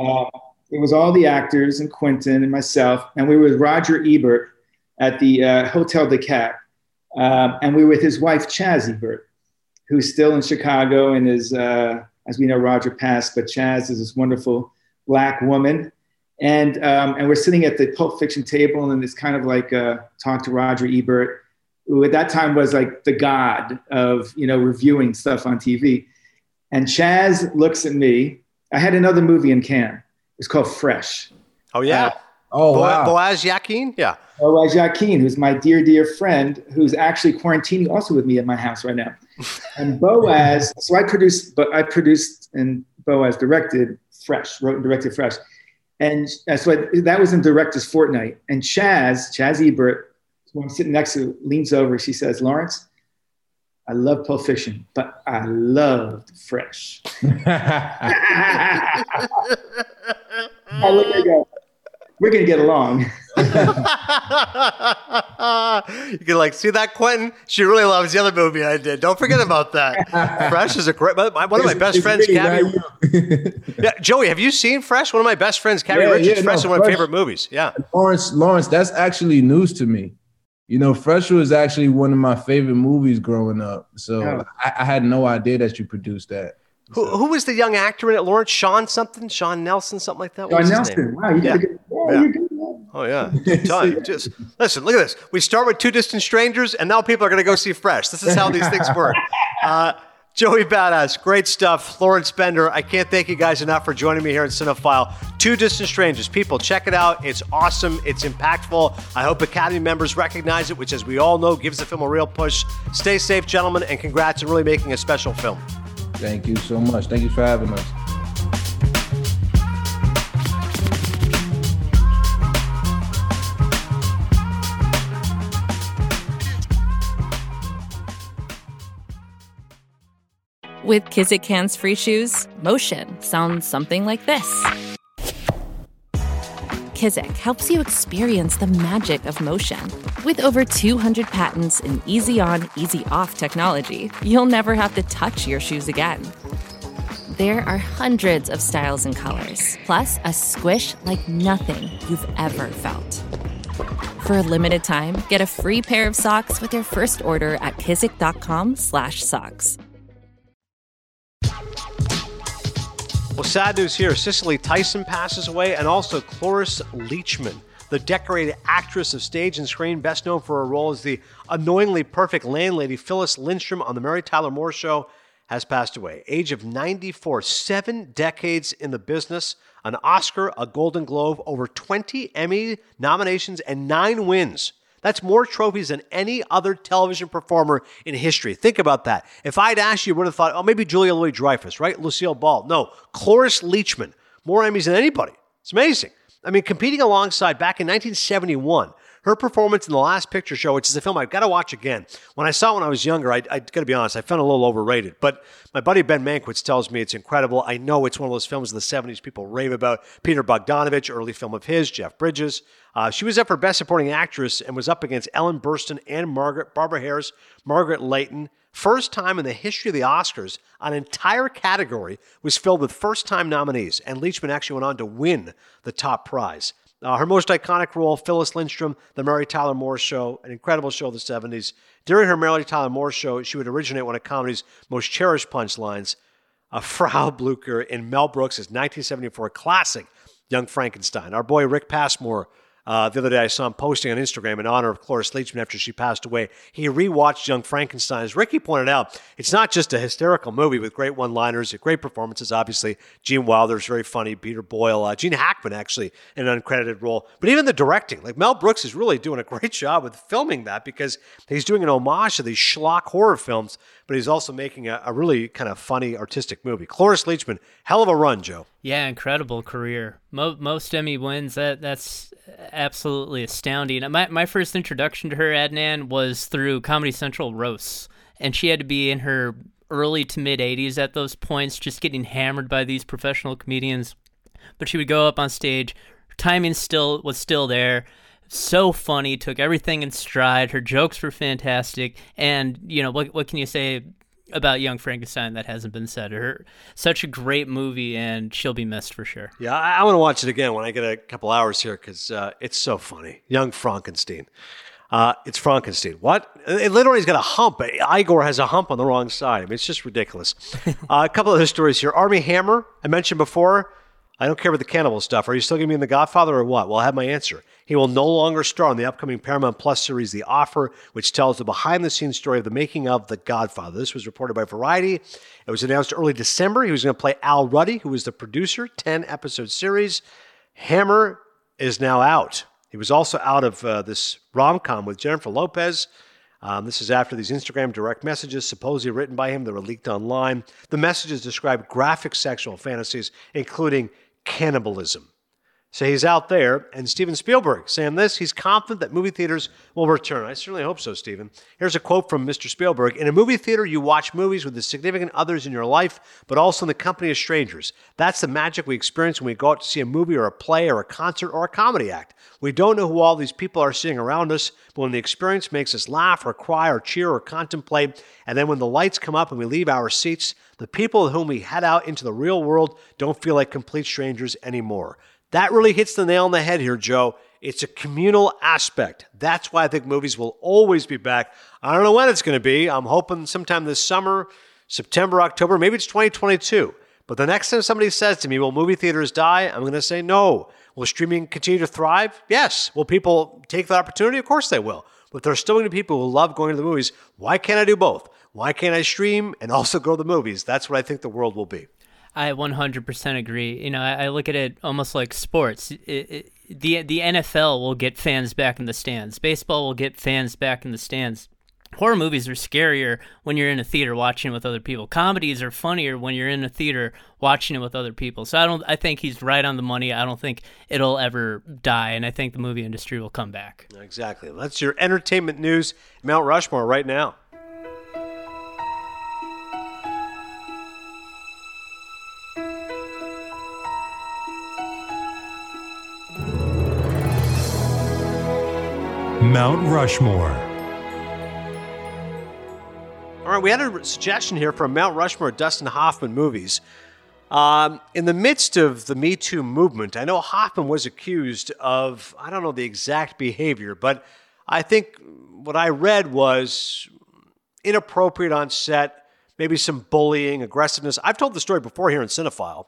[SPEAKER 5] It was all the actors and Quentin and myself, and we were with Roger Ebert at the Hotel de Cap. And we were with his wife, Chaz Ebert, who's still in Chicago and is, as we know, Roger passed, but Chaz is this wonderful Black woman. And we're sitting at the Pulp Fiction table, and it's kind of like talk to Roger Ebert, who at that time was like the god of, reviewing stuff on TV. And Chaz looks at me. I had another movie in Cannes. It's called Fresh.
[SPEAKER 1] Oh, yeah.
[SPEAKER 6] Wow.
[SPEAKER 1] Boaz Yakin? Yeah.
[SPEAKER 5] Boaz Yakin, who's my dear, dear friend, who's actually quarantining also with me at my house right now. And Boaz, so I produced and Boaz directed Fresh, wrote and directed Fresh. And so that was in Director's Fortnight. And Chaz Ebert, who I'm sitting next to, leans over. She says, "Lawrence, I love Pulp Fiction, but I loved Fresh." I look at her and go, "We're going to get along."
[SPEAKER 1] You can see that, Quentin? She really loves the other movie I did. Don't forget about that. Fresh is a great, one of my best friends, Cabby. Yeah, Joey, have you seen Fresh? One of my best friends, Cabby Richards. Fresh is one of my favorite movies. Yeah.
[SPEAKER 6] Lawrence, that's actually news to me. Fresh was actually one of my favorite movies growing up. So I had no idea that you produced that.
[SPEAKER 1] Who was the young actor in it, Lawrence? Sean Nelson, something like that?
[SPEAKER 5] Sean Nelson. Wow, you got a good. You're good.
[SPEAKER 1] Oh, yeah. Just listen, look at this. We start with Two Distant Strangers, and now people are going to go see Fresh. This is how these things work. Joey Badass, great stuff. Lawrence Bender, I can't thank you guys enough for joining me here in Cinephile. Two Distant Strangers. People, check it out. It's awesome. It's impactful. I hope Academy members recognize it, which, as we all know, gives the film a real push. Stay safe, gentlemen, and congrats on really making a special film.
[SPEAKER 6] Thank you so much. Thank you for having us.
[SPEAKER 7] With Kizik hands-free shoes, motion sounds something like this. Kizik helps you experience the magic of motion. With over 200 patents and easy-on, easy-off technology, you'll never have to touch your shoes again. There are hundreds of styles and colors, plus a squish like nothing you've ever felt. For a limited time, get a free pair of socks with your first order at kizik.com/socks.
[SPEAKER 1] Well, sad news here. Cicely Tyson passes away, and also Cloris Leachman, the decorated actress of stage and screen, best known for her role as the annoyingly perfect landlady Phyllis Lindstrom on The Mary Tyler Moore Show, has passed away. Age of 94, 7 decades in the business, an Oscar, a Golden Globe, over 20 Emmy nominations, and 9 wins. That's more trophies than any other television performer in history. Think about that. If I'd asked you, you would have thought, oh, maybe Julia Louis-Dreyfus, right? Lucille Ball. No, Cloris Leachman. More Emmys than anybody. It's amazing. I mean, competing alongside back in 1971, her performance in The Last Picture Show, which is a film I've got to watch again. When I saw it when I was younger, I got to be honest, I found it a little overrated. But my buddy Ben Mankiewicz tells me it's incredible. I know it's one of those films of the 70s people rave about. Peter Bogdanovich, early film of his, Jeff Bridges. She was up for Best Supporting Actress and was up against Ellen Burstyn, Anne Margaret, Barbara Harris, Margaret Leighton. First time in the history of the Oscars, an entire category was filled with first-time nominees, and Leachman actually went on to win the top prize. Her most iconic role, Phyllis Lindstrom, The Mary Tyler Moore Show, an incredible show of the 70s. During her Mary Tyler Moore Show, she would originate one of comedy's most cherished punchlines, Frau Blucher in Mel Brooks' 1974 classic, Young Frankenstein. Our boy Rick Passmore, the other day I saw him posting on Instagram in honor of Cloris Leachman after she passed away. He rewatched Young Frankenstein. As Ricky pointed out, it's not just a hysterical movie with great one-liners, great performances, obviously. Gene Wilder's very funny, Peter Boyle, Gene Hackman actually in an uncredited role. But even the directing, like Mel Brooks is really doing a great job with filming that because he's doing an homage to these schlock horror films, but he's also making a really kind of funny, artistic movie. Cloris Leachman, hell of a run, Joe.
[SPEAKER 2] Yeah, incredible career. Most Emmy wins. That's absolutely astounding. My first introduction to her, Adnan, was through Comedy Central roasts, and she had to be in her early to mid 80s at those points, just getting hammered by these professional comedians. But she would go up on stage. Her timing was still there. So funny, took everything in stride. Her jokes were fantastic, and what can you say about Young Frankenstein that hasn't been said? Such a great movie, and she'll be missed for sure.
[SPEAKER 1] Yeah, I want to watch it again when I get a couple hours here because it's so funny. Young Frankenstein. It's Frankenstein. What? It literally has got a hump. Igor has a hump on the wrong side. I mean, it's just ridiculous. A couple of other stories here. Armie Hammer, I mentioned before. I don't care about the cannibal stuff. Are you still going to be in The Godfather or what? Well, I have my answer. He will no longer star in the upcoming Paramount Plus series, The Offer, which tells the behind-the-scenes story of the making of The Godfather. This was reported by Variety. It was announced early December. He was going to play Al Ruddy, who was the producer, 10-episode series. Hammer is now out. He was also out of this rom-com with Jennifer Lopez. This is after these Instagram direct messages supposedly written by him that were leaked online. The messages describe graphic sexual fantasies, including cannibalism. So he's out there, and Steven Spielberg saying this, he's confident that movie theaters will return. I certainly hope so, Steven. Here's a quote from Mr. Spielberg. In a movie theater, you watch movies with the significant others in your life, but also in the company of strangers. That's the magic we experience when we go out to see a movie or a play or a concert or a comedy act. We don't know who all these people are seeing around us, but when the experience makes us laugh or cry or cheer or contemplate, and then when the lights come up and we leave our seats, the people with whom we head out into the real world don't feel like complete strangers anymore. That really hits the nail on the head here, Joe. It's a communal aspect. That's why I think movies will always be back. I don't know when it's going to be. I'm hoping sometime this summer, September, October, maybe it's 2022. But the next time somebody says to me, will movie theaters die? I'm going to say no. Will streaming continue to thrive? Yes. Will people take the opportunity? Of course they will. But there are still going to be people who love going to the movies. Why can't I do both? Why can't I stream and also go to the movies? That's what I think the world will be.
[SPEAKER 2] I 100% agree. I look at it almost like sports. The NFL will get fans back in the stands. Baseball will get fans back in the stands. Horror movies are scarier when you're in a theater watching it with other people. Comedies are funnier when you're in a theater watching it with other people. So I think he's right on the money. I don't think it'll ever die, and I think the movie industry will come back.
[SPEAKER 1] Exactly. That's your entertainment news, Mount Rushmore, right now.
[SPEAKER 8] Mount Rushmore.
[SPEAKER 1] All right, we had a suggestion here from Mount Rushmore Dustin Hoffman movies. In the midst of the Me Too movement, I know Hoffman was accused of, I don't know the exact behavior, but I think what I read was inappropriate on set, maybe some bullying, aggressiveness. I've told the story before here in Cinephile.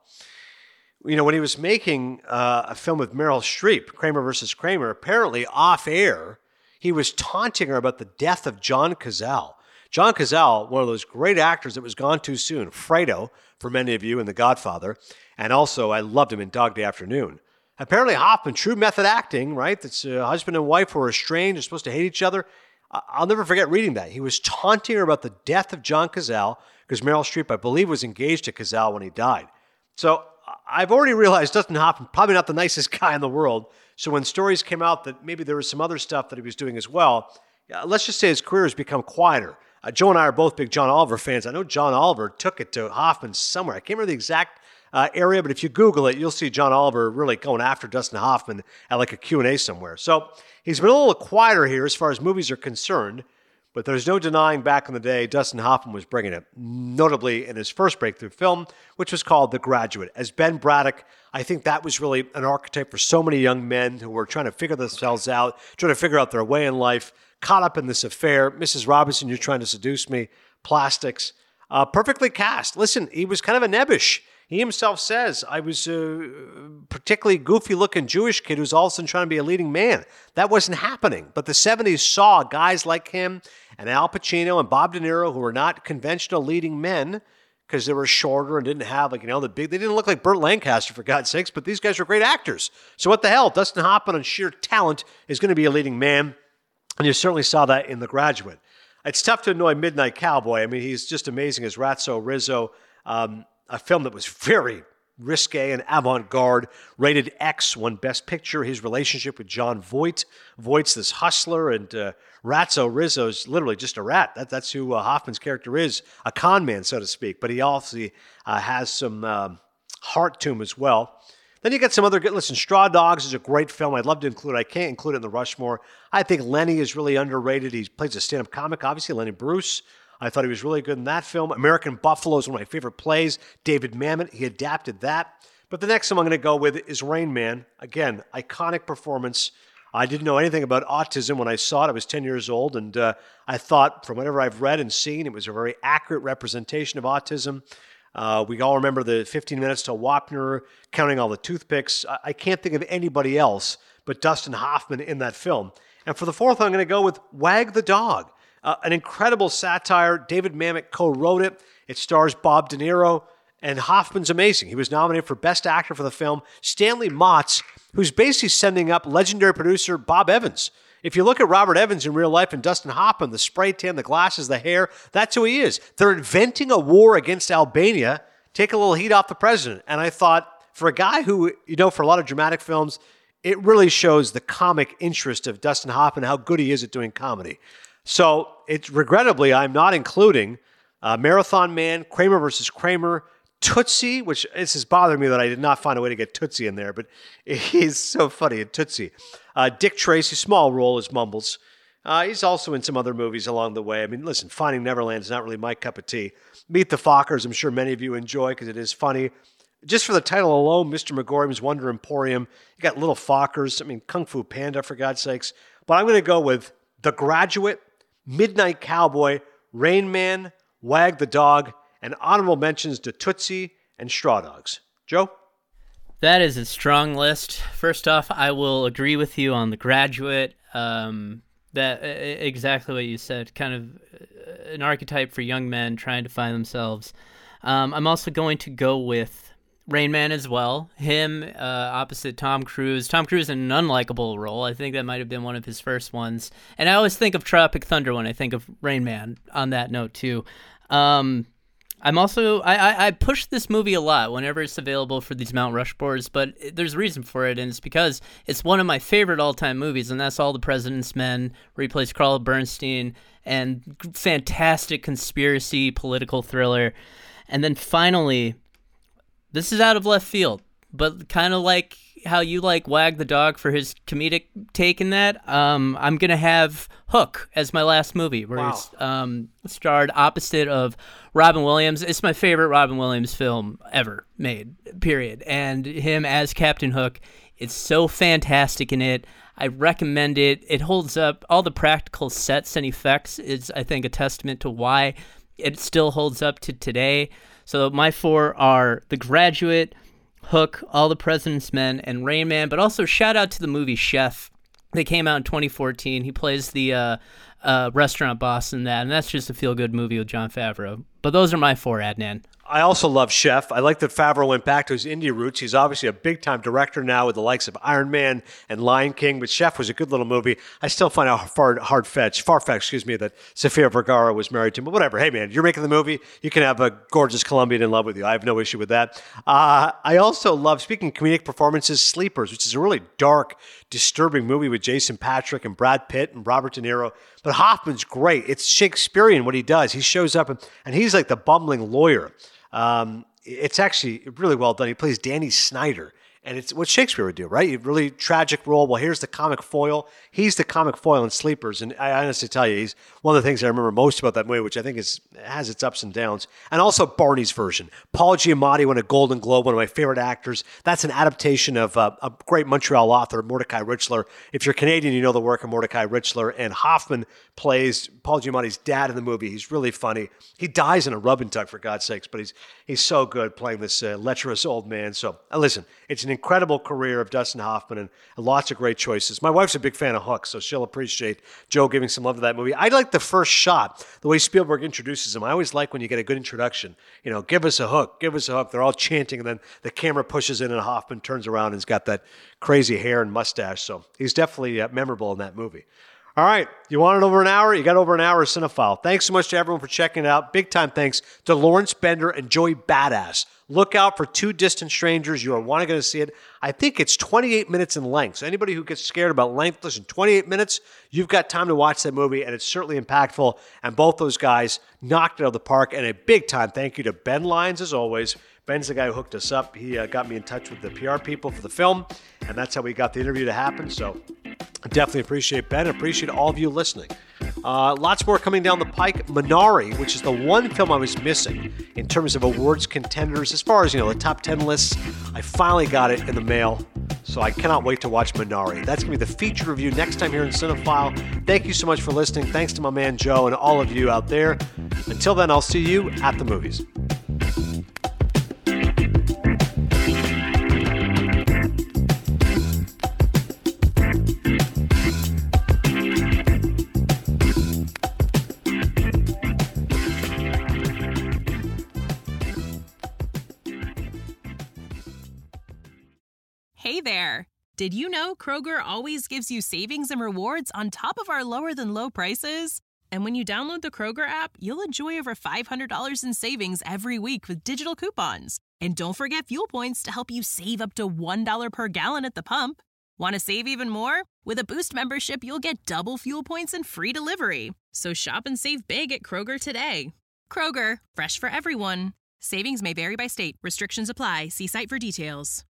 [SPEAKER 1] You know, when he was making a film with Meryl Streep, Kramer versus Kramer, apparently off air, he was taunting her about the death of John Cazale. John Cazale, one of those great actors that was gone too soon, Fredo, for many of you in The Godfather, and also I loved him in Dog Day Afternoon. Apparently Hoffman, true method acting, right? That's a husband and wife who are estranged, are supposed to hate each other. I'll never forget reading that. He was taunting her about the death of John Cazale because Meryl Streep, I believe, was engaged to Cazale when he died. So I've already realized Dustin Hoffman, probably not the nicest guy in the world. So when stories came out that maybe there was some other stuff that he was doing as well, let's just say his career has become quieter. Joe and I are both big John Oliver fans. I know John Oliver took it to Hoffman somewhere. I can't remember the exact area, but if you Google it, you'll see John Oliver really going after Dustin Hoffman at like a Q&A somewhere. So he's been a little quieter here as far as movies are concerned, but there's no denying back in the day Dustin Hoffman was bringing it, notably in his first breakthrough film, which was called The Graduate. As Ben Braddock, I think that was really an archetype for so many young men who were trying to figure themselves out, trying to figure out their way in life, caught up in this affair. Mrs. Robinson, you're trying to seduce me. Plastics. Perfectly cast. Listen, he was kind of a nebbish. He himself says, I was a particularly goofy-looking Jewish kid who's all of a sudden trying to be a leading man. That wasn't happening. But the 70s saw guys like him and Al Pacino and Bob De Niro who were not conventional leading men because they were shorter and didn't have, like, you know, the big, they didn't look like Burt Lancaster, for God's sakes, but these guys were great actors. So what the hell? Dustin Hoffman on sheer talent is going to be a leading man. And you certainly saw that in The Graduate. It's tough to annoy Midnight Cowboy. I mean, he's just amazing as Ratso Rizzo. A film that was very risque and avant-garde. Rated X, won Best Picture. His relationship with John Voight. Voight's this hustler, and Ratso Rizzo's literally just a rat. That's who Hoffman's character is, a con man, so to speak. But he also has some heart to him as well. Then you get some other good, listen, Straw Dogs is a great film. I'd love to include it. I can't include it in the Rushmore. I think Lenny is really underrated. He plays a stand-up comic, obviously, Lenny Bruce. I thought he was really good in that film. American Buffalo is one of my favorite plays. David Mamet, he adapted that. But the next film I'm going to go with is Rain Man. Again, iconic performance. I didn't know anything about autism when I saw it. I was 10 years old, and I thought, from whatever I've read and seen, it was a very accurate representation of autism. We all remember the 15 minutes to Wapner counting all the toothpicks. I can't think of anybody else but Dustin Hoffman in that film. And for the fourth, I'm going to go with Wag the Dog. An incredible satire. David Mamet co-wrote it. It stars Bob De Niro, and Hoffman's amazing. He was nominated for Best Actor for the film. Stanley Motz, who's basically sending up legendary producer Bob Evans. If you look at Robert Evans in real life and Dustin Hoffman, the spray tan, the glasses, the hair, that's who he is. They're inventing a war against Albania, take a little heat off the president. And I thought, for a guy who, you know, for a lot of dramatic films, it really shows the comic interest of Dustin Hoffman, how good he is at doing comedy. So it's regrettably, I'm not including Marathon Man, Kramer versus Kramer, Tootsie, which this is bothering me that I did not find a way to get Tootsie in there, but he's so funny in Tootsie. Dick Tracy, small role as Mumbles. He's also in some other movies along the way. I mean, listen, Finding Neverland is not really my cup of tea. Meet the Fockers, I'm sure many of you enjoy because it is funny. Just for the title alone, Mr. Megorium's Wonder Emporium. You got Little Fockers. I mean, Kung Fu Panda, for God's sakes. But I'm going to go with The Graduate, Midnight Cowboy, Rain Man, Wag the Dog, and honorable mentions to Tootsie and Straw Dogs. Joe?
[SPEAKER 2] That is a strong list. First off, I will agree with you on The Graduate. That exactly what you said, kind of an archetype for young men trying to find themselves. I'm also going to go with Rain Man as well. Him opposite Tom Cruise. Tom Cruise in an unlikable role. I think that might have been one of his first ones. And I always think of Tropic Thunder when I think of Rain Man on that note too. I'm also, I push this movie a lot whenever it's available for these Mount Rushmores, but there's a reason for it, and it's because it's one of my favorite all-time movies, and that's All the President's Men, where he plays Carl Bernstein, and fantastic conspiracy political thriller. And then finally, this is out of left field, but kind of like how you like Wag the Dog for his comedic take in that, I'm going to have Hook as my last movie, where he's starred opposite of Robin Williams. It's my favorite Robin Williams film ever made, period. And him as Captain Hook, it's so fantastic in it. I recommend it. It holds up. All the practical sets and effects is, I think, a testament to why it still holds up to today. So my 4 are The Graduate, Hook, All the President's Men, and Rain Man. But also shout out to the movie Chef. They came out in 2014. He plays the restaurant boss in that, and that's just a feel-good movie with Jon Favreau. But those are my 4, Adnan.
[SPEAKER 1] I also love Chef. I like that Favreau went back to his indie roots. He's obviously a big-time director now with the likes of Iron Man and Lion King, but Chef was a good little movie. I still find it far-fetched, that Sofia Vergara was married to him. But whatever. Hey, man, you're making the movie. You can have a gorgeous Colombian in love with you. I have no issue with that. I also love, speaking of comedic performances, Sleepers, which is a really dark, disturbing movie with Jason Patric and Brad Pitt and Robert De Niro. But Hoffman's great. It's Shakespearean what he does. He shows up and he's like the bumbling lawyer. It's actually really well done. He plays Danny Snyder, and it's what Shakespeare would do, right? A really tragic role. Well, here's the comic foil. He's the comic foil in Sleepers, and I honestly tell you, he's one of the things I remember most about that movie, which I think has its ups and downs. And also Barney's version. Paul Giamatti won a Golden Globe, one of my favorite actors. That's an adaptation of a great Montreal author, Mordecai Richler. If you're Canadian, you know the work of Mordecai Richler, and Hoffman plays Paul Giamatti's dad in the movie. He's really funny. He dies in a rub and tug, for God's sakes, but he's so good playing this lecherous old man. So listen, it's an incredible career of Dustin Hoffman and lots of great choices. My wife's a big fan of Hook, so she'll appreciate Joe giving some love to that movie. I like the first shot, the way Spielberg introduces him. I always like when you get a good introduction. You know, give us a hook, give us a hook. They're all chanting, and then the camera pushes in, and Hoffman turns around and he's got that crazy hair and mustache. So he's definitely memorable in that movie. All right, you wanted over an hour? You got over an hour of Cinephile. Thanks so much to everyone for checking it out. Big time thanks to Lawrence Bender and Joey Badass. Look out for Two Distant Strangers. You are going to see it. I think it's 28 minutes in length. So anybody who gets scared about length, listen, 28 minutes, you've got time to watch that movie, and it's certainly impactful. And both those guys knocked it out of the park. And a big time thank you to Ben Lyons, as always. Ben's the guy who hooked us up. He got me in touch with the PR people for the film, and that's how we got the interview to happen. So I definitely appreciate Ben. Appreciate all of you listening. Lots more coming down the pike. Minari, which is the one film I was missing in terms of awards contenders. As far as, the top 10 lists, I finally got it in the mail. So I cannot wait to watch Minari. That's going to be the featured review next time here in Cinephile. Thank you so much for listening. Thanks to my man Joe and all of you out there. Until then, I'll see you at the movies.
[SPEAKER 8] Hey there! Did you know Kroger always gives you savings and rewards on top of our lower-than-low prices? And when you download the Kroger app, you'll enjoy over $500 in savings every week with digital coupons. And don't forget fuel points to help you save up to $1 per gallon at the pump. Want to save even more? With a Boost membership, you'll get double fuel points and free delivery. So shop and save big at Kroger today. Kroger, fresh for everyone. Savings may vary by state. Restrictions apply. See site for details.